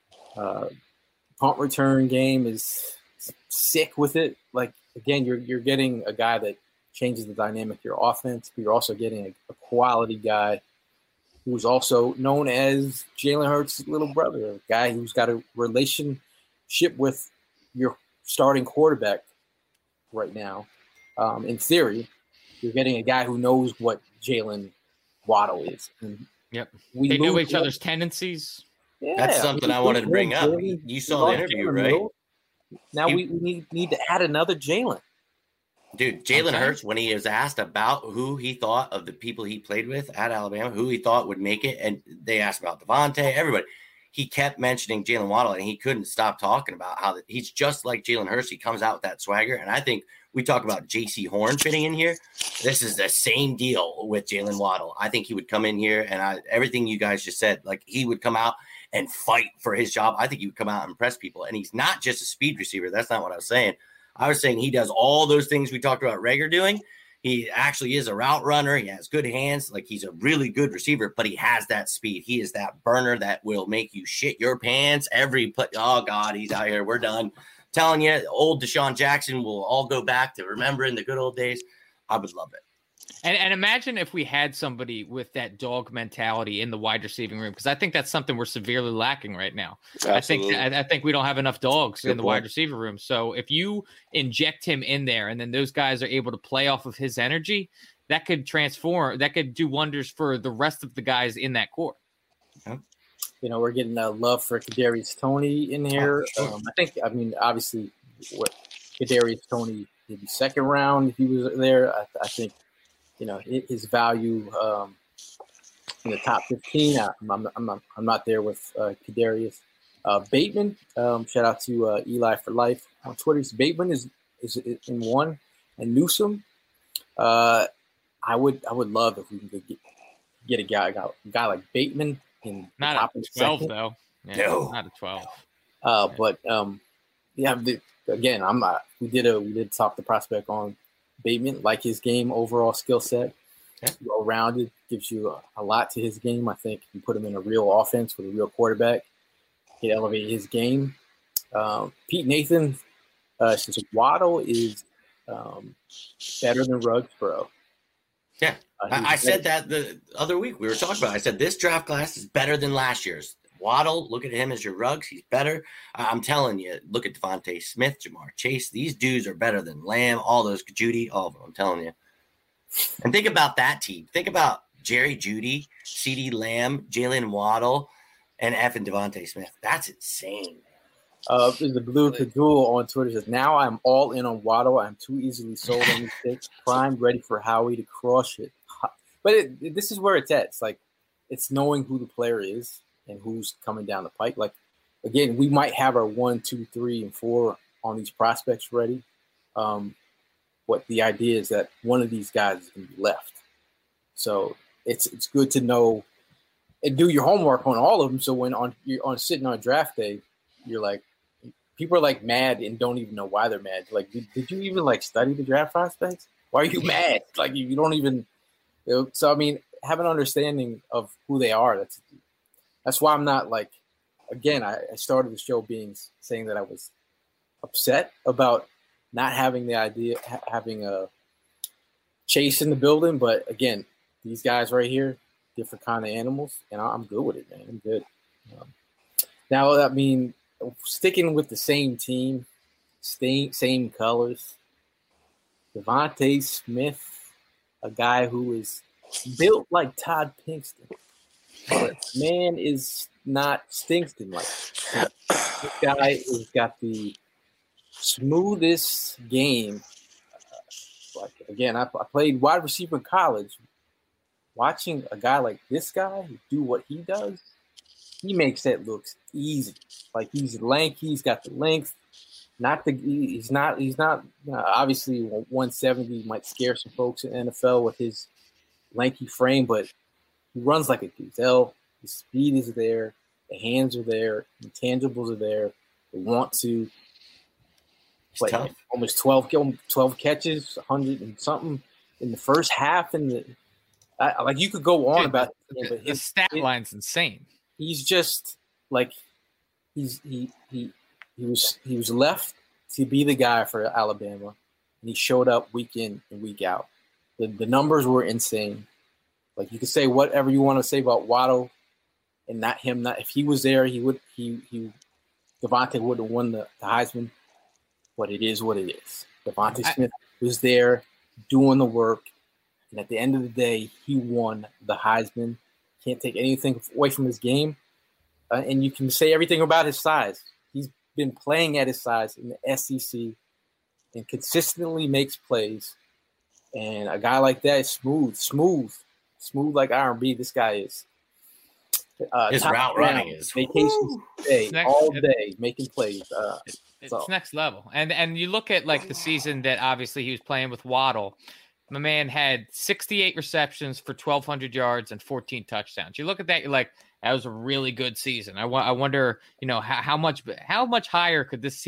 Punt return game is sick with it. Like, again, you're getting a guy that changes the dynamic of your offense, but you're also getting a quality guy who's also known as Jalen Hurts' little brother, a guy who's got a relationship with your starting quarterback right now. In theory, you're getting a guy who knows what Jalen Waddle is. And yep. They know each other's tendencies. Yeah, that's something I wanted to bring up. You saw the interview, right? Now we need to add another Jalen. Dude, Jalen Hurts, when he was asked about who he thought of the people he played with at Alabama, who he thought would make it, and they asked about Devontae, everybody, he kept mentioning Jalen Waddle, and he couldn't stop talking about how he's just like Jalen Hurts. He comes out with that swagger, and I think we talk about J.C. Horn fitting in here. This is the same deal with Jalen Waddle. I think he would come in here, and everything you guys just said, like, he would come out and fight for his job. I think he would come out and impress people, and he's not just a speed receiver. That's not what I was saying. I was saying he does all those things we talked about Reagor doing. He actually is a route runner. He has good hands. Like, he's a really good receiver, but he has that speed. He is that burner that will make you shit your pants every play. Oh, God, he's out here. We're done. Telling you, old Deshaun Jackson will all go back to remembering the good old days. I would love it. And imagine if we had somebody with that dog mentality in the wide receiving room, because I think that's something we're severely lacking right now. Absolutely. I think we don't have enough dogs in the wide receiver room. So if you inject him in there and then those guys are able to play off of his energy, that could transform, that could do wonders for the rest of the guys in that core. We're getting love for Kadarius Toney in here. Obviously, what Kadarius Toney did the second round, if he was there, I think, his value in the top 15. I'm not there with Kadarius. Bateman, shout out to Eli for Life on Twitter. Bateman is in one, and Newsome. I would love if we can get a guy like Bateman in not top a 12 though. Yeah, no. Not a 12. But again, we did talk the prospect on Bateman, like his game overall skill set, well-rounded, gives you a lot to his game. I think you put him in a real offense with a real quarterback, he'd elevate his game. Pete Nathan, since Waddle is better than Ruggs, bro. Yeah, I said that the other week we were talking about. I said this draft class is better than last year's. Waddle, look at him as your Ruggs. He's better. I'm telling you, look at Devontae Smith, Jamar Chase. These dudes are better than Lamb, all those Judy, all of them. I'm telling you. And think about that team. Think about Jerry Jeudy, CeeDee Lamb, Jalen Waddle, and effing Devontae Smith. That's insane. The Blue Kadul on Twitter says, now I'm all in on Waddle. I'm too easily sold on this pick. Primed, ready for Howie to crush it. But this is where it's at. It's like it's knowing who the player is and who's coming down the pike. Like again, we might have our 1, 2, 3, and 4 on these prospects ready. But the idea is that one of these guys is going to be left. So it's good to know and do your homework on all of them. So when you're sitting on draft day, you're like, people are like mad and don't even know why they're mad. Like, did you even like study the draft prospects? Why are you mad? Like you don't even. So I mean, have an understanding of who they are. That's why I'm not like. Again, I started the show saying that I was upset about not having the idea having a Chase in the building, but again, these guys right here, different kind of animals, and I'm good with it, man. I'm good. Now, I mean, sticking with the same team, same colors, Devontae Smith, a guy who is built like Todd Pinkston, but man is not Stinkston like. This guy has got the smoothest game. Like again, I played wide receiver in college. Watching a guy like this guy do what he does, he makes that look easy. Like he's lanky, he's got the length. He's not. Obviously, 170 might scare some folks in the NFL with his lanky frame, but he runs like a gazelle. The speed is there, the hands are there, the intangibles are there. They want to. Like almost 12 catches, 100 and something in the first half, and like you could go on about it, but his stat line's insane. He's just like he was left to be the guy for Alabama, and he showed up week in and week out. The numbers were insane. Like you could say whatever you want to say about Waddle, and not him. Not if he was there, Devontae would have won the Heisman. But it is what it is. Devontae Smith was there doing the work, and at the end of the day, he won the Heisman. Can't take anything away from his game, and you can say everything about his size. He's been playing at his size in the SEC and consistently makes plays. And a guy like that is smooth like R&B. This guy is. His route running is vacation day, all day making plays. It's next level. And you look at like the season that obviously he was playing with Waddle. My man had 68 receptions for 1,200 yards and 14 touchdowns. You look at that, you're like, that was a really good season. I wonder, how much higher could this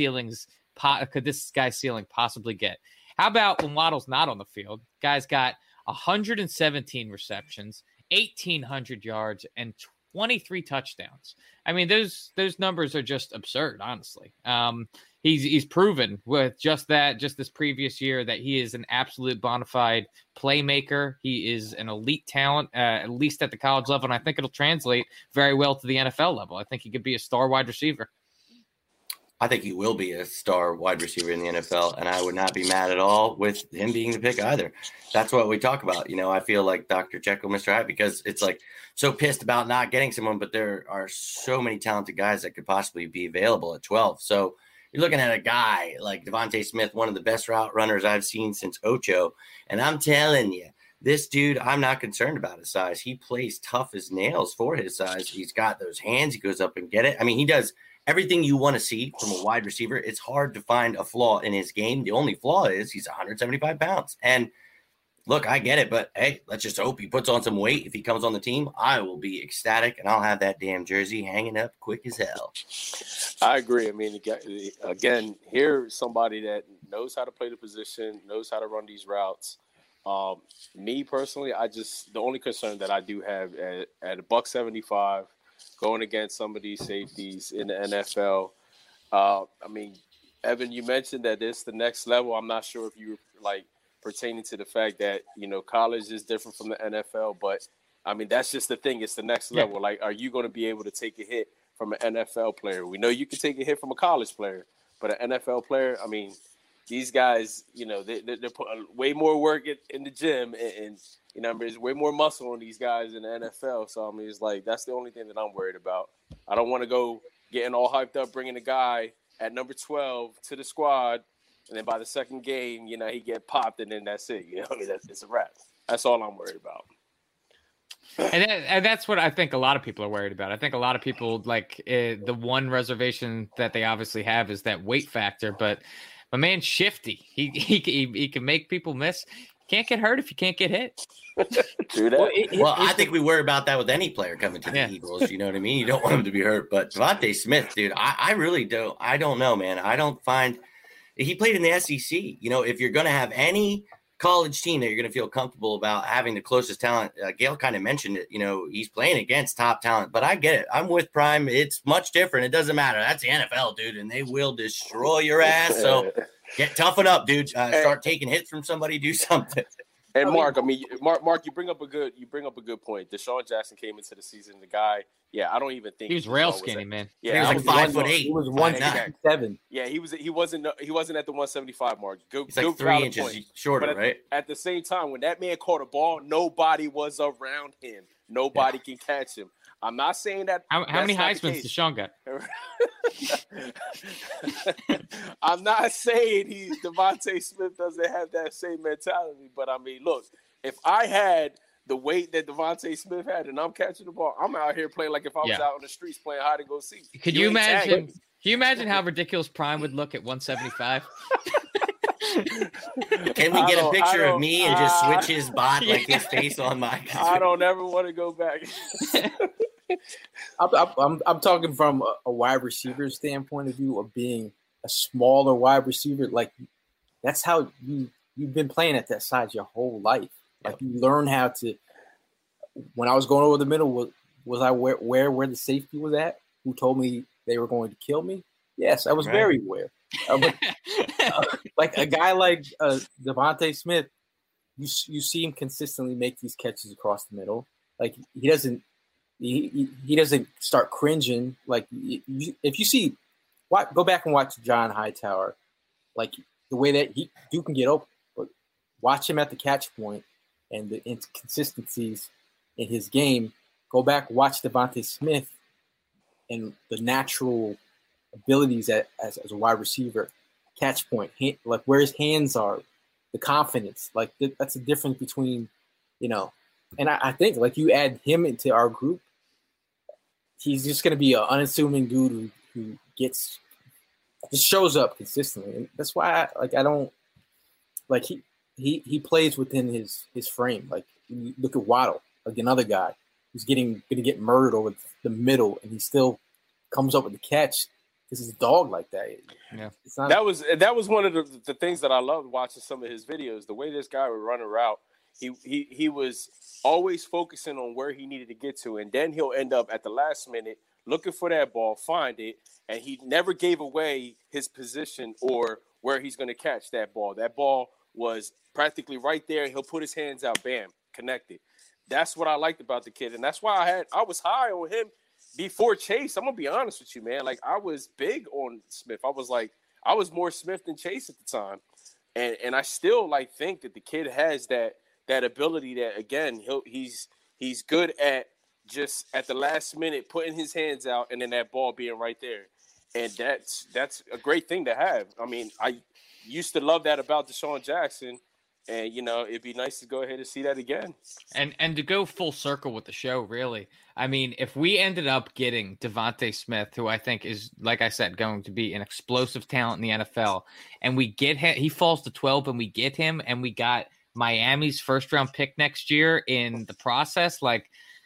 guy's ceiling possibly get? How about when Waddle's not on the field? Guy's got 117 receptions, 1,800 yards, and 23 touchdowns. I mean, those numbers are just absurd, honestly. He's proven with just this previous year that he is an absolute bona fide playmaker. He is an elite talent, at least at the college level, and I think it'll translate very well to the NFL level. I think he could be a star wide receiver. I think he will be a star wide receiver in the NFL, and I would not be mad at all with him being the pick either. That's what we talk about. I feel like Dr. Jekyll, Mr. Hyde, because it's like so pissed about not getting someone, but there are so many talented guys that could possibly be available at 12. So you're looking at a guy like Devontae Smith, one of the best route runners I've seen since Ocho, and I'm telling you, this dude, I'm not concerned about his size. He plays tough as nails for his size. He's got those hands. He goes up and get it. I mean, he does everything you want to see from a wide receiver. It's hard to find a flaw in his game. The only flaw is he's 175 pounds. And look, I get it, but hey, let's just hope he puts on some weight. If he comes on the team, I will be ecstatic, and I'll have that damn jersey hanging up quick as hell. I agree. I mean, again, here's somebody that knows how to play the position, knows how to run these routes. Me personally, the only concern that I do have at $175, going against some of these safeties in the NFL. I mean, Evan, you mentioned that it's the next level. I'm not sure if you like pertaining to the fact that, college is different from the NFL, but I mean, that's just the thing. It's the next level. Like, are you going to be able to take a hit from an NFL player? We know you can take a hit from a college player, but an NFL player, I mean, these guys, they're putting way more work in the gym and there's way more muscle on these guys in the NFL. So, I mean, it's like that's the only thing that I'm worried about. I don't want to go getting all hyped up, bringing a guy at number 12 to the squad, and then by the second game, he get popped, and then that's it. It's a wrap. That's all I'm worried about. And that's what I think a lot of people are worried about. I think a lot of people the one reservation that they obviously have is that weight factor. But my man's shifty. He can make people miss. Can't get hurt if you can't get hit. Do that. Well, I think we worry about that with any player coming to the Eagles. You know what I mean? You don't want him to be hurt. But DeVonta Smith, dude, I really don't. I don't know, man. I don't find he played in the SEC. You know, if you're going to have any college team that you're going to feel comfortable about having the closest talent, Gail kind of mentioned it. You know, he's playing against top talent. But I get it. I'm with Prime. It's much different. It doesn't matter. That's the NFL, dude, and they will destroy your ass. So toughen up, dude. Start taking hits from somebody. Do something. And Mark, Mark, you bring up a good point. Deshaun Jackson came into the season. The guy, I don't even think he was rail skinny, man. Yeah, he was like 5'8". He was 167. Yeah, he wasn't at the 175 mark. He's like 3 inches shorter, but right? At the same time, when that man caught a ball, nobody was around him. Nobody can catch him. I'm not saying that. How many Heisman's Deshaun got? I'm not saying DeVonta Smith doesn't have that same mentality, but I mean, look, if I had the weight that DeVonta Smith had and I'm catching the ball, I'm out here playing like if I was out on the streets playing hide and go seek. Could you imagine? Can you imagine how ridiculous Prime would look at 175? Can we get a picture of me and just switch his bot like his face on my? I don't ever want to go back. I'm talking from a wide receiver standpoint of view of being a smaller wide receiver. Like that's how you've been playing at that size your whole life. Like you learn how to. When I was going over the middle, was I where the safety was at? Who told me they were going to kill me? Yes, I was very aware. Like a guy like DeVonta Smith, you see him consistently make these catches across the middle. Like he doesn't start cringing. Like if you see, go back and watch John Hightower, like the way that you can get open, but watch him at the catch point and the inconsistencies in his game. Go back, watch DeVonta Smith and the natural abilities as a wide receiver, catch point, like where his hands are, the confidence. Like that's the difference between, and I think like you add him into our group, he's just going to be an unassuming dude who just shows up consistently. And that's why I don't like he plays within his frame. Like you look at Waddle, like another guy who's going to get murdered over the middle, and he still comes up with the catch. This is a dog like that. Yeah, that was one of the things that I loved watching some of his videos. The way this guy would run a route, he was always focusing on where he needed to get to, and then he'll end up at the last minute looking for that ball, find it, and he never gave away his position or where he's going to catch that ball. That ball was practically right there, and he'll put his hands out, bam, connected. That's what I liked about the kid, and that's why I was high on him before Chase. I'm gonna be honest with you, man. Like I was big on Smith. I was more Smith than Chase at the time, and I still think that the kid has that ability that again he's good at just at the last minute putting his hands out and then that ball being right there, and that's a great thing to have. I mean, I used to love that about Deshaun Jackson. And, it'd be nice to go ahead and see that again. And to go full circle with the show, really. I mean, if we ended up getting DeVonta Smith, who I think is, like I said, going to be an explosive talent in the NFL, and we get him, he falls to 12 and we get him, and we got Miami's first-round pick next year in the process, like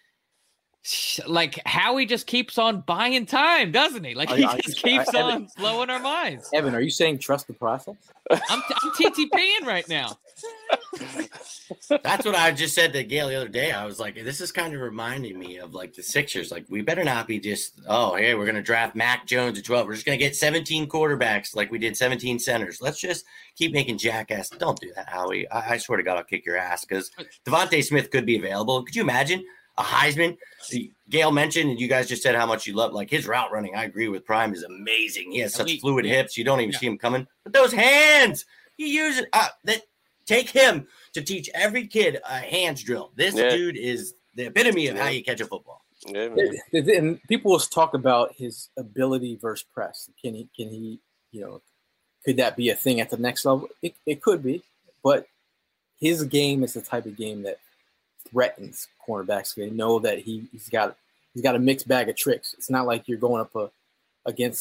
Howie just keeps on buying time, doesn't he? Like he just keeps on blowing our minds. Evan, are you saying trust the process? I'm TTPing right now. That's what I just said to Gail the other day. I was like, this is kind of reminding me of the Sixers. Like, we better not be just, hey, we're going to draft Mac Jones at 12. We're just going to get 17 quarterbacks like we did 17 centers. Let's just keep making jackass. Don't do that, Howie. I swear to God, I'll kick your ass because DeVonta Smith could be available. Could you imagine a Heisman? Gail mentioned, and you guys just said how much you love, his route running. I agree with Prime is amazing. He has such fluid hips. You don't even see him coming. But those hands, he uses that. Take him to teach every kid a hands drill. This dude is the epitome of how you catch a football. Yeah, and people will talk about his ability versus press. Can he, could that be a thing at the next level? It could be, but his game is the type of game that threatens cornerbacks. They know that he's got a mixed bag of tricks. It's not like you're going up against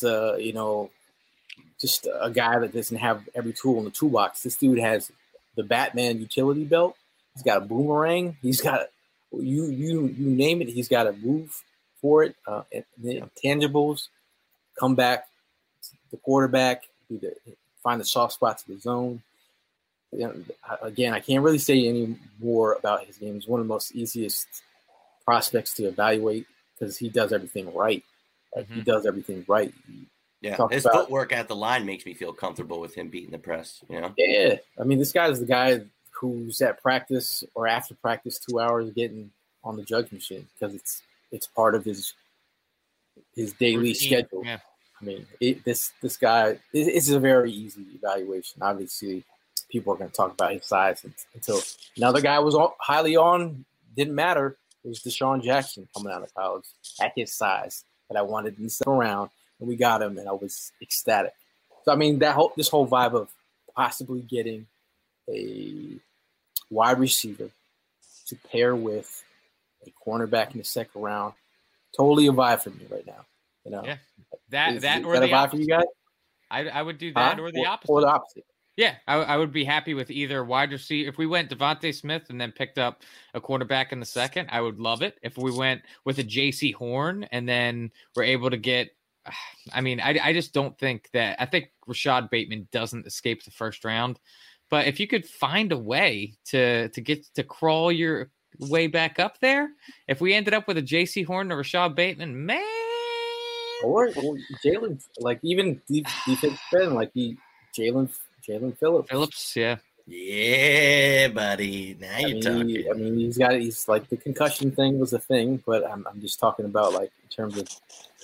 just a guy that doesn't have every tool in the toolbox. This dude has the Batman utility belt. He's got a boomerang. He's got you name it. He's got a move for it. Intangibles, come back to the quarterback, find the soft spots of the zone. Again, I can't really say any more about his game. He's one of the most easiest prospects to evaluate because he does everything right. He does everything right. His footwork at the line makes me feel comfortable with him beating the press. Yeah, I mean, this guy is the guy who's at practice or after practice 2 hours getting on the judge machine because it's part of his daily schedule. Yeah. I mean, this guy is a very easy evaluation. Obviously, people are going to talk about his size until another guy was highly on. Didn't matter. It was Deshaun Jackson coming out of college at his size that I wanted to sit around, and we got him, and I was ecstatic. So I mean, this whole vibe of possibly getting a wide receiver to pair with a cornerback in the second round, totally a vibe for me right now. Yeah, is that a vibe for you guys? I would do that or the opposite. Or the opposite. Yeah, I would be happy with either wide receiver. If we went Devontae Smith and then picked up a quarterback in the second, I would love it. If we went with a J.C. Horn and then we're able to get, I mean, I just don't think that. I think Rashad Bateman doesn't escape the first round, but if you could find a way to get to crawl your way back up there, if we ended up with a J.C. Horn or Rashad Bateman, man, or Jalen, like even defensive end, like Jalen Phillips, yeah. Yeah, buddy. Now you're talking. I mean, he's like the concussion thing was a thing, but I'm just talking about like in terms of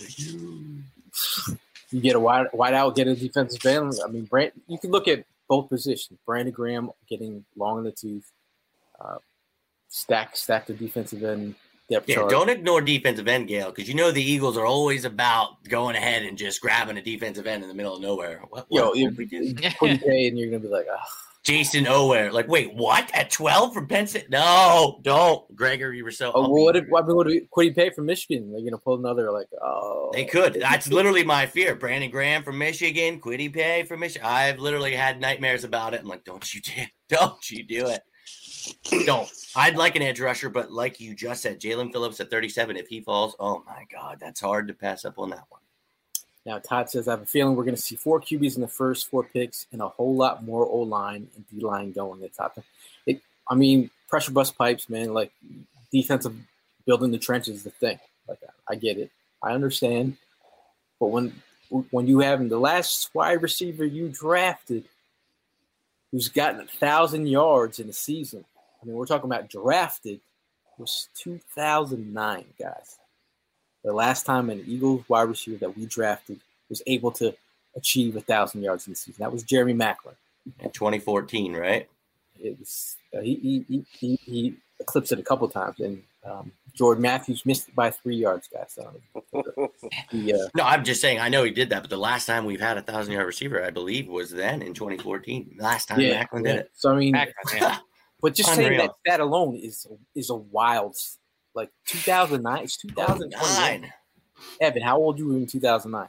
you get a wide out, get a defensive end. I mean, you can look at both positions. Brandon Graham getting long in the tooth, stack the defensive end depth chart. Don't ignore defensive end, Gale, because the Eagles are always about going ahead and just grabbing a defensive end in the middle of nowhere. What we do? And you're gonna be like, oh. Jason Ower. Like, wait, what? At 12 from Penn State? No, don't. Gregory Rousseau. What did Kwity Paye from Michigan? They're gonna pull another They could. That's literally my fear. Brandon Graham from Michigan, Kwity Paye from Michigan. I've literally had nightmares about it. I'm like, don't you do it. Don't. I'd like an edge rusher, but like you just said, Jalen Phillips at 37, if he falls, oh my God, that's hard to pass up on that one. Now, Todd says, I have a feeling we're going to see 4 QBs in the first 4 picks and a whole lot more O-line and D-line going at top. I mean, pressure bust pipes, man, like defensive building the trenches is the thing. Like, I get it. I understand. But when you have the last wide receiver you drafted who's gotten 1,000 yards in a season, I mean, we're talking about drafted, was 2009, guys. The last time an Eagles wide receiver that we drafted was able to achieve 1,000 yards in the season. That was Jeremy Maclin. In 2014, right? It was he eclipsed it a couple times, and Jordan Matthews missed it by 3 yards, guys. No, I'm just saying. I know he did that, but the last time we've had 1,000-yard receiver, I believe, was then in 2014. Last time Maclin did it. So I mean, but just saying that alone is a wild. Like 2009, it's 2009. Evan, how old were you in 2009?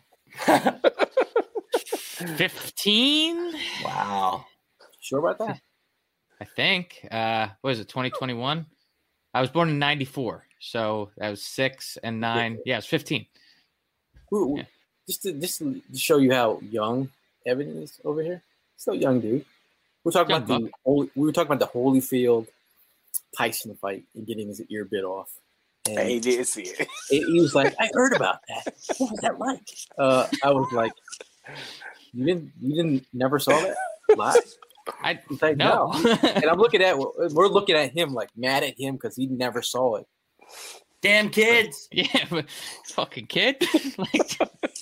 15. Wow. Sure about that? I think. What is it? 2021. I was born in '94, so that was 6 and 9. Yeah, it's 15. Yeah. Just to show you how young Evan is over here. Still young, dude. We were talking about the Holyfield Tyson fight and getting his ear bit off. And he did see it. He was like, I heard about that. What was that like? I was like, you never saw that live? I like, no. And we're looking at him like mad at him because he never saw it. Damn kids. Yeah, but fucking kid. Let's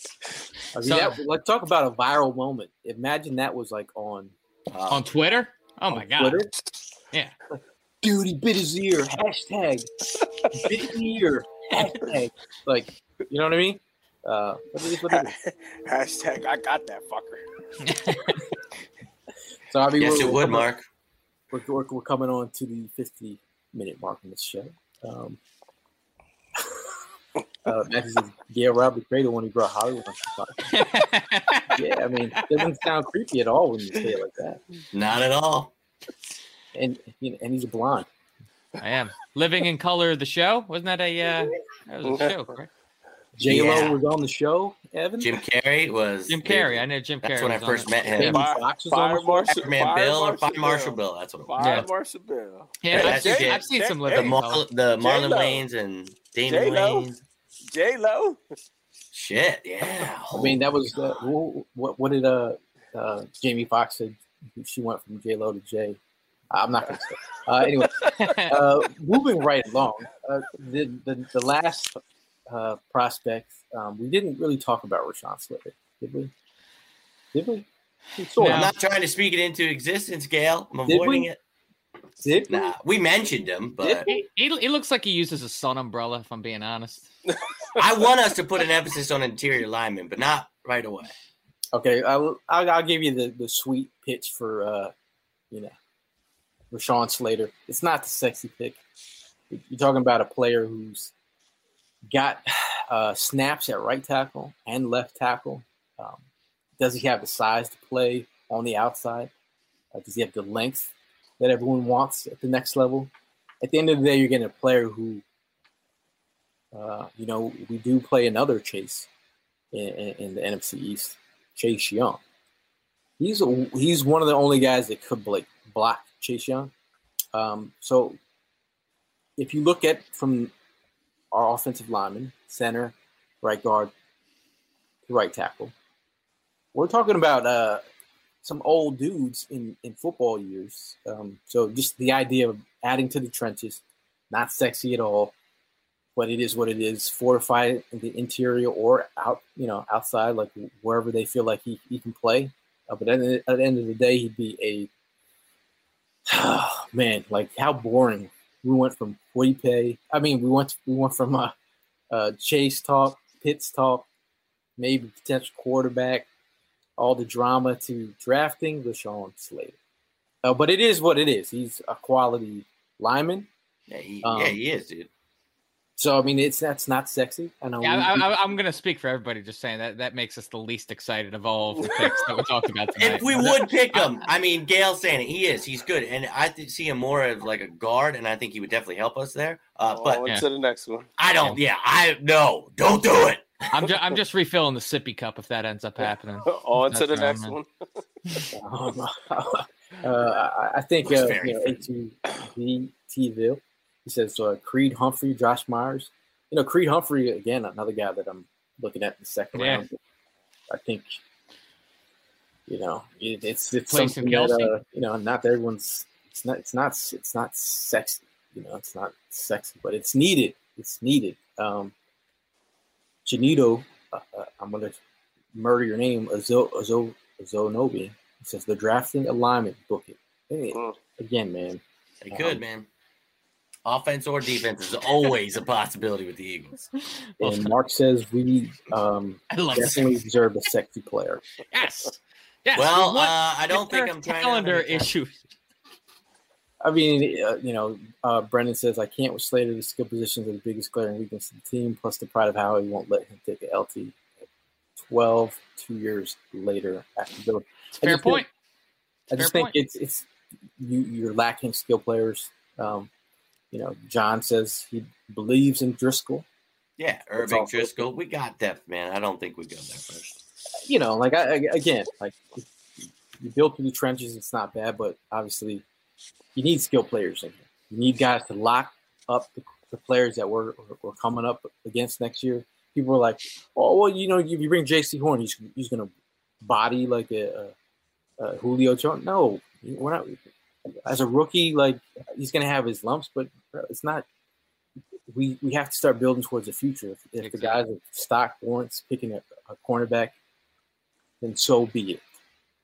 talk about a viral moment. Imagine that was like on Twitter. Oh my God. Twitter? Yeah. Dude, he bit his ear. Hashtag bit ear. Hashtag. Like, you know what I mean? What is it? Hashtag I got that fucker. So I mean, yes, it would, Mark. We're coming on to the minute mark in this show. Matthew says Gail robbed the cradle when he brought Hollywood on the podcast. Yeah, I mean, it doesn't sound creepy at all when you say it like that. Not at all. And he's a blonde. I am. Living in Color, the show? Wasn't that that was a show, correct? J-Lo was on the show, Evan? Jim Carrey was. Jim Carrey. I know Jim Carrey. That's when I first met him. Fire Marshal Bill. That's what it was. Fire Marshal Bill. Yeah, I've seen some Living in Color. The Marlon Wayans and Damon Wayans. J-Lo. Shit, yeah. I mean, that was what did Jamie Foxx said? She went from J-Lo to J. I'm not going to say. Anyway, moving right along, the last prospect, we didn't really talk about Rashawn Slater, did we? No. I'm not trying to speak it into existence, Gail. I'm avoiding it. Nah, we mentioned him, but he looks like he uses a sun umbrella, if I'm being honest. I want us to put an emphasis on interior linemen, but not right away. Okay, I'll give you the sweet pitch for Rashawn Slater. It's not the sexy pick. You're talking about a player who's got snaps at right tackle and left tackle. Does he have the size to play on the outside? Does he have the length that everyone wants at the next level? At the end of the day, you're getting a player who, we do play another Chase in the NFC East, Chase Young. He's one of the only guys that could block Chase Young. So if you look at from our offensive linemen, center, right guard, right tackle, we're talking about some old dudes in football years. So just the idea of adding to the trenches, not sexy at all, but it is what it is. Fortify in the interior or outside, like wherever they feel like he can play. But at the end of the day, he'd be man, like how boring. We went from we went from Chase talk, Pitts talk, maybe potential quarterback, all the drama to drafting Rashawn Slater. But it is what it is. He's a quality lineman. Yeah, he is, dude. So, I mean, that's not sexy. I know. Yeah, I'm going to speak for everybody just saying that makes us the least excited of all of the picks that we talked about tonight. If we would pick him, I mean, Gail's saying it. He's good. And I see him more as like a guard, and I think he would definitely help us there. But on to the next one. Don't do it. I'm just refilling the sippy cup if that ends up happening. On to the next one. I think A2VTville. He says Creed Humphrey, Josh Myers. Creed Humphrey, again, another guy that I'm looking at in the second round. I think, it's something that, not everyone's, it's not sexy. It's not sexy, but it's needed. It's needed. Janito, I'm going to murder your name, Azonobi. He says the drafting alignment, book it. Hey, again, man. They could, man. Offense or defense is always a possibility with the Eagles. And Mark says we definitely deserve a sexy player. Yes. Well, I don't think I'm trying calendar issues. I mean, Brendan says I can't with Slater. The skill positions are the biggest glaring weakness of the team. Plus the pride of Howie won't let him take a LT at 12, 2 years later after building. Fair point. I just think it's you're lacking skill players. John says he believes in Driscoll. Yeah, Irving Driscoll. We got depth, man. I don't think we go there first. You build through the trenches. It's not bad, but obviously you need skill players in here. You need guys to lock up the players that we're coming up against next year. People are like, oh, well, if you bring J.C. Horn, he's going to body like a Julio Jones. No, we're not. As a rookie, he's going to have his lumps, but it's not. We have to start building towards the future. If the guys are stock warrants picking a cornerback, then so be it.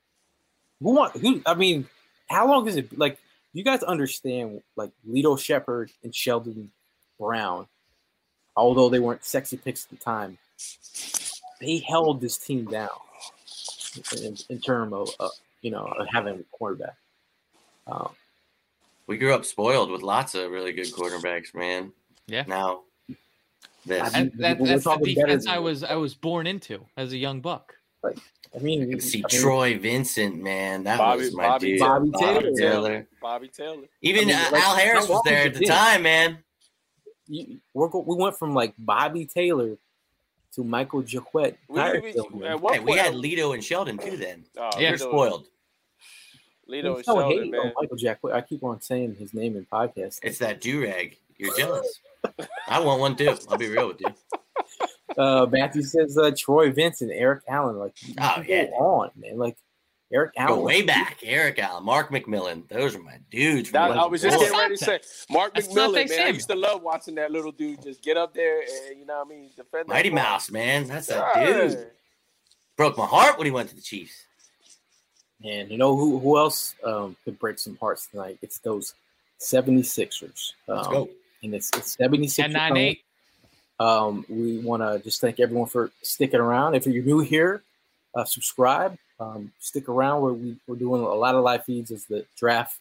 How long is it? You guys understand? Lito Shepherd and Sheldon Brown, although they weren't sexy picks at the time, they held this team down in terms of having a quarterback. We grew up spoiled with lots of really good quarterbacks, man. Yeah. Now, this. I mean, That's we're the talking better defense than I was born into as a young buck. like, I mean, Troy Vincent, man, that was my Bobby dude. Taylor. Bobby Taylor. Even like, Al Harris how was there long at the has it time, man. we went from like Bobby Taylor to Michael Jacquet. We had Lito and Sheldon too then. We're spoiled. Lito and Sheldon, man. Michael Jacquet. I keep on saying his name in podcasts. It's that do-rag. You're jealous. I want one too. I'll be real with you. Matthew says Troy Vincent, Eric Allen. Like, go on, man. Like, Eric Allen. Go way back. Eric Allen, Mark McMillan. Those are my dudes. I was just getting ready to say Mark McMillan, man. I used to to love watching that little dude just get up there and, you know what I mean, defend Mighty Mouse, man. That's that dude. Broke my heart when he went to the Chiefs. And you know who else could break some hearts tonight? It's those 76ers. Let's go. And it's 76ers. 10-9-8. We want to just thank everyone for sticking around. If you're new here, subscribe. Stick around. We're doing a lot of live feeds as the draft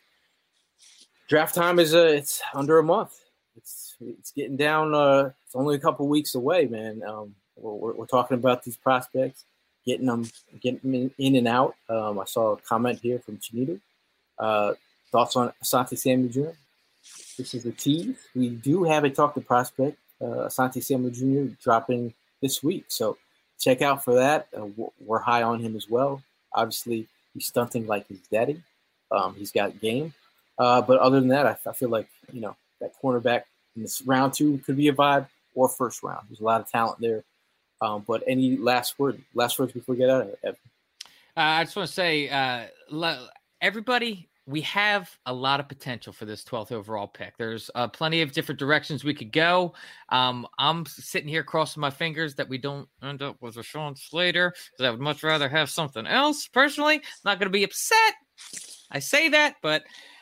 time is it's under a month. It's getting down. It's only a couple weeks away, man. We're talking about these prospects, getting them in and out. I saw a comment here from Chinito. Thoughts on Asante Samuel Jr.? This is a tease. We do have a Talk to Prospect, Asante Samuel Jr. dropping this week. So check out for that. We're high on him as well. Obviously, he's stunting like his daddy. He's got game. But other than that, I feel like, that cornerback in this round 2 could be a vibe or first round. There's a lot of talent there. But any last words before we get out of it, Evan? I just want to say, everybody, we have a lot of potential for this 12th overall pick. There's plenty of different directions we could go. I'm sitting here crossing my fingers that we don't end up with Rashawn Slater, because I would much rather have something else. Personally, not going to be upset. I say that, but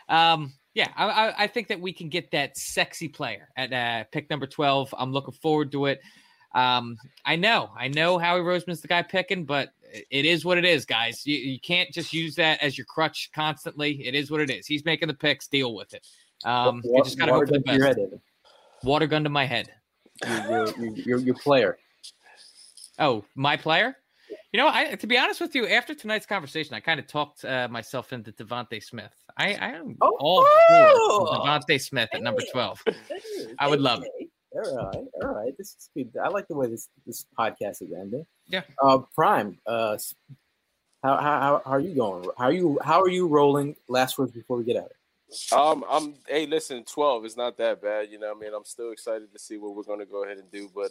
I think that we can get that sexy player at pick number 12. I'm looking forward to it. I know Howie Roseman's the guy picking, but it is what it is, guys. You can't just use that as your crutch constantly. It is what it is. He's making the picks. Deal with it. You just got to hope for the best. Water gun to my head. Your player. Oh, my player? To be honest with you, after tonight's conversation, I kind of talked myself into Devontae Smith. I am all for Devontae Smith at number 12. I would love it. All right. This is good. I like the way this podcast is ending. Yeah. Prime. How are you going? How are you rolling? Last words before we get out of it. Hey, listen, 12 is not that bad. You know what I mean? I'm still excited to see what we're going to go ahead and do. But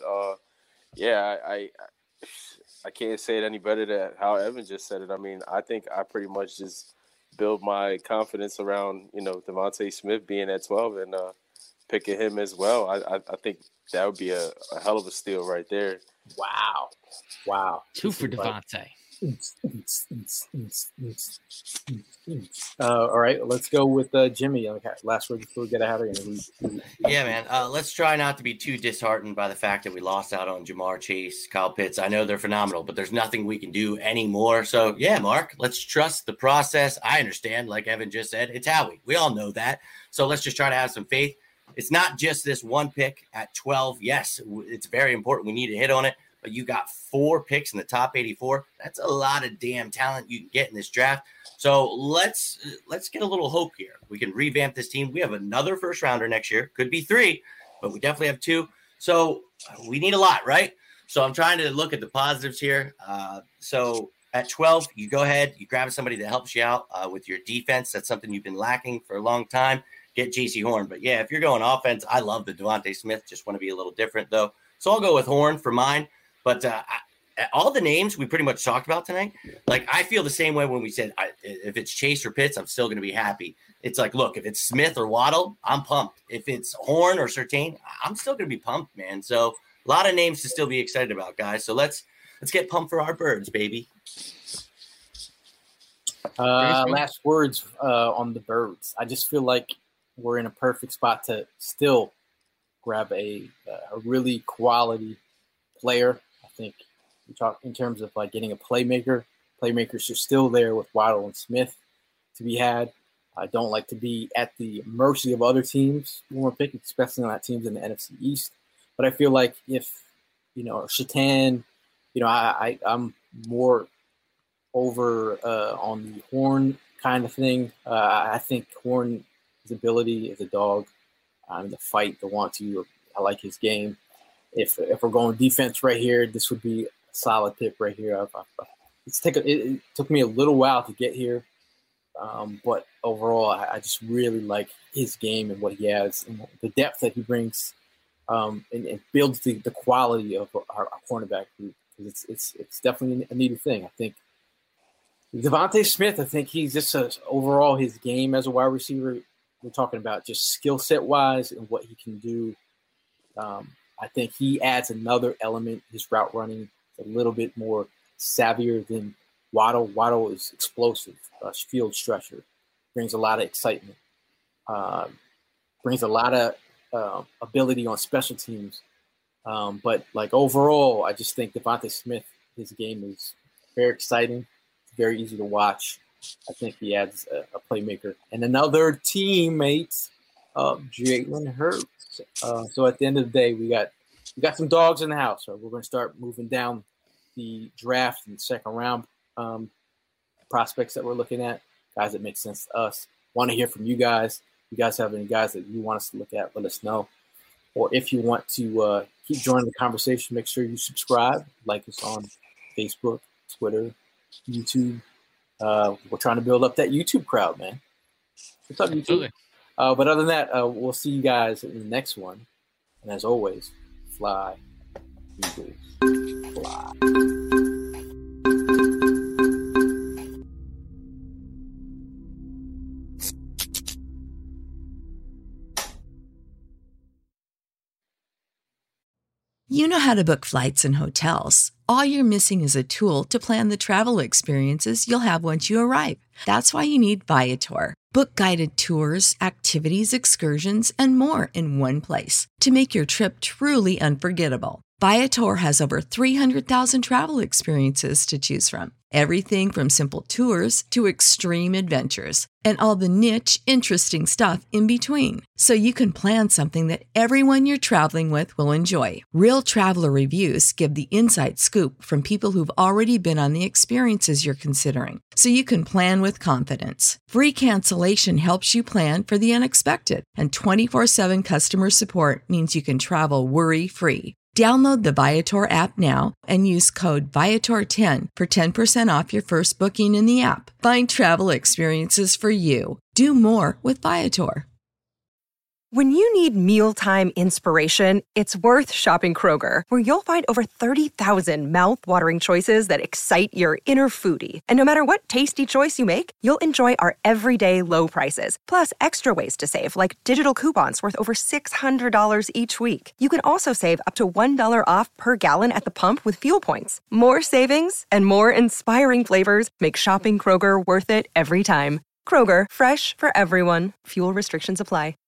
I can't say it any better than how Evan just said it. I mean, I think I pretty much just build my confidence around, Devontae Smith being at 12 and picking him as well. I think that would be a hell of a steal right there. Wow. 2 for Devontae. All right, let's go with Jimmy. Last word before we get out of here. Yeah, man. Let's try not to be too disheartened by the fact that we lost out on Jamar Chase, Kyle Pitts. I know they're phenomenal, but there's nothing we can do anymore. So, yeah, Mark, let's trust the process. I understand, like Evan just said, it's Howie. We all know that. So let's just try to have some faith. It's not just this one pick at 12. Yes, it's very important. We need to hit on it. But you got 4 picks in the top 84. That's a lot of damn talent you can get in this draft. So let's get a little hope here. We can revamp this team. We have another first rounder next year. Could be 3, but we definitely have 2. So we need a lot, right? So I'm trying to look at the positives here. So at 12, you go ahead. You grab somebody that helps you out with your defense. That's something you've been lacking for a long time. Get J.C. Horn. But, yeah, if you're going offense, I love the Devontae Smith. Just want to be a little different, though. So I'll go with Horn for mine. But all the names we pretty much talked about tonight, like I feel the same way when we said if it's Chase or Pitts, I'm still going to be happy. It's like, look, if it's Smith or Waddle, I'm pumped. If it's Horn or Surtain, I'm still going to be pumped, man. So a lot of names to still be excited about, guys. So let's get pumped for our birds, baby. Last words on the birds. I just feel like we're in a perfect spot to still grab a really quality player. I think we talk in terms of like getting a playmaker. Playmakers are still there with Waddle and Smith to be had. I don't like to be at the mercy of other teams when we're picking, especially not teams in the NFC East. But I feel like if, Surtain, I'm more over on the Horn kind of thing. I think Horn, his ability as a dog, the fight, the want to, I like his game. If we're going defense right here, this would be a solid pick right here. It took me a little while to get here. But overall, I just really like his game and what he has and the depth that he brings, and builds the quality of our cornerback group. It's definitely a needed thing. I think Devontae Smith, I think he's just overall his game as a wide receiver. We're talking about just skill set wise and what he can do. I think he adds another element. His route running is a little bit more savvier than Waddle. Waddle is explosive, field stretcher, brings a lot of excitement, brings a lot of ability on special teams. But like overall, I just think Devontae Smith, his game is very exciting. It's very easy to watch. I think he adds a playmaker and another teammate of Jalen Hurts. So at the end of the day, we got some dogs in the house. So we're going to start moving down the draft in the second round. Prospects that we're looking at, guys that make sense to us. Want to hear from you guys. If you guys have any guys that you want us to look at, let us know. Or if you want to keep joining the conversation, make sure you subscribe, like us on Facebook, Twitter, YouTube. We're trying to build up that YouTube crowd, man. What's up, YouTube? Absolutely. But other than that, we'll see you guys in the next one. And as always, fly, Eagles, fly. You know how to book flights and hotels. All you're missing is a tool to plan the travel experiences you'll have once you arrive. That's why you need Viator. Book guided tours, activities, excursions, and more in one place to make your trip truly unforgettable. Viator has over 300,000 travel experiences to choose from. Everything from simple tours to extreme adventures and all the niche, interesting stuff in between. So you can plan something that everyone you're traveling with will enjoy. Real traveler reviews give the inside scoop from people who've already been on the experiences you're considering. So you can plan with confidence. Free cancellation helps you plan for the unexpected. And 24/7 customer support means you can travel worry-free. Download the Viator app now and use code Viator10 for 10% off your first booking in the app. Find travel experiences for you. Do more with Viator. When you need mealtime inspiration, it's worth shopping Kroger, where you'll find over 30,000 mouth-watering choices that excite your inner foodie. And no matter what tasty choice you make, you'll enjoy our everyday low prices, plus extra ways to save, like digital coupons worth over $600 each week. You can also save up to $1 off per gallon at the pump with fuel points. More savings and more inspiring flavors make shopping Kroger worth it every time. Kroger, fresh for everyone. Fuel restrictions apply.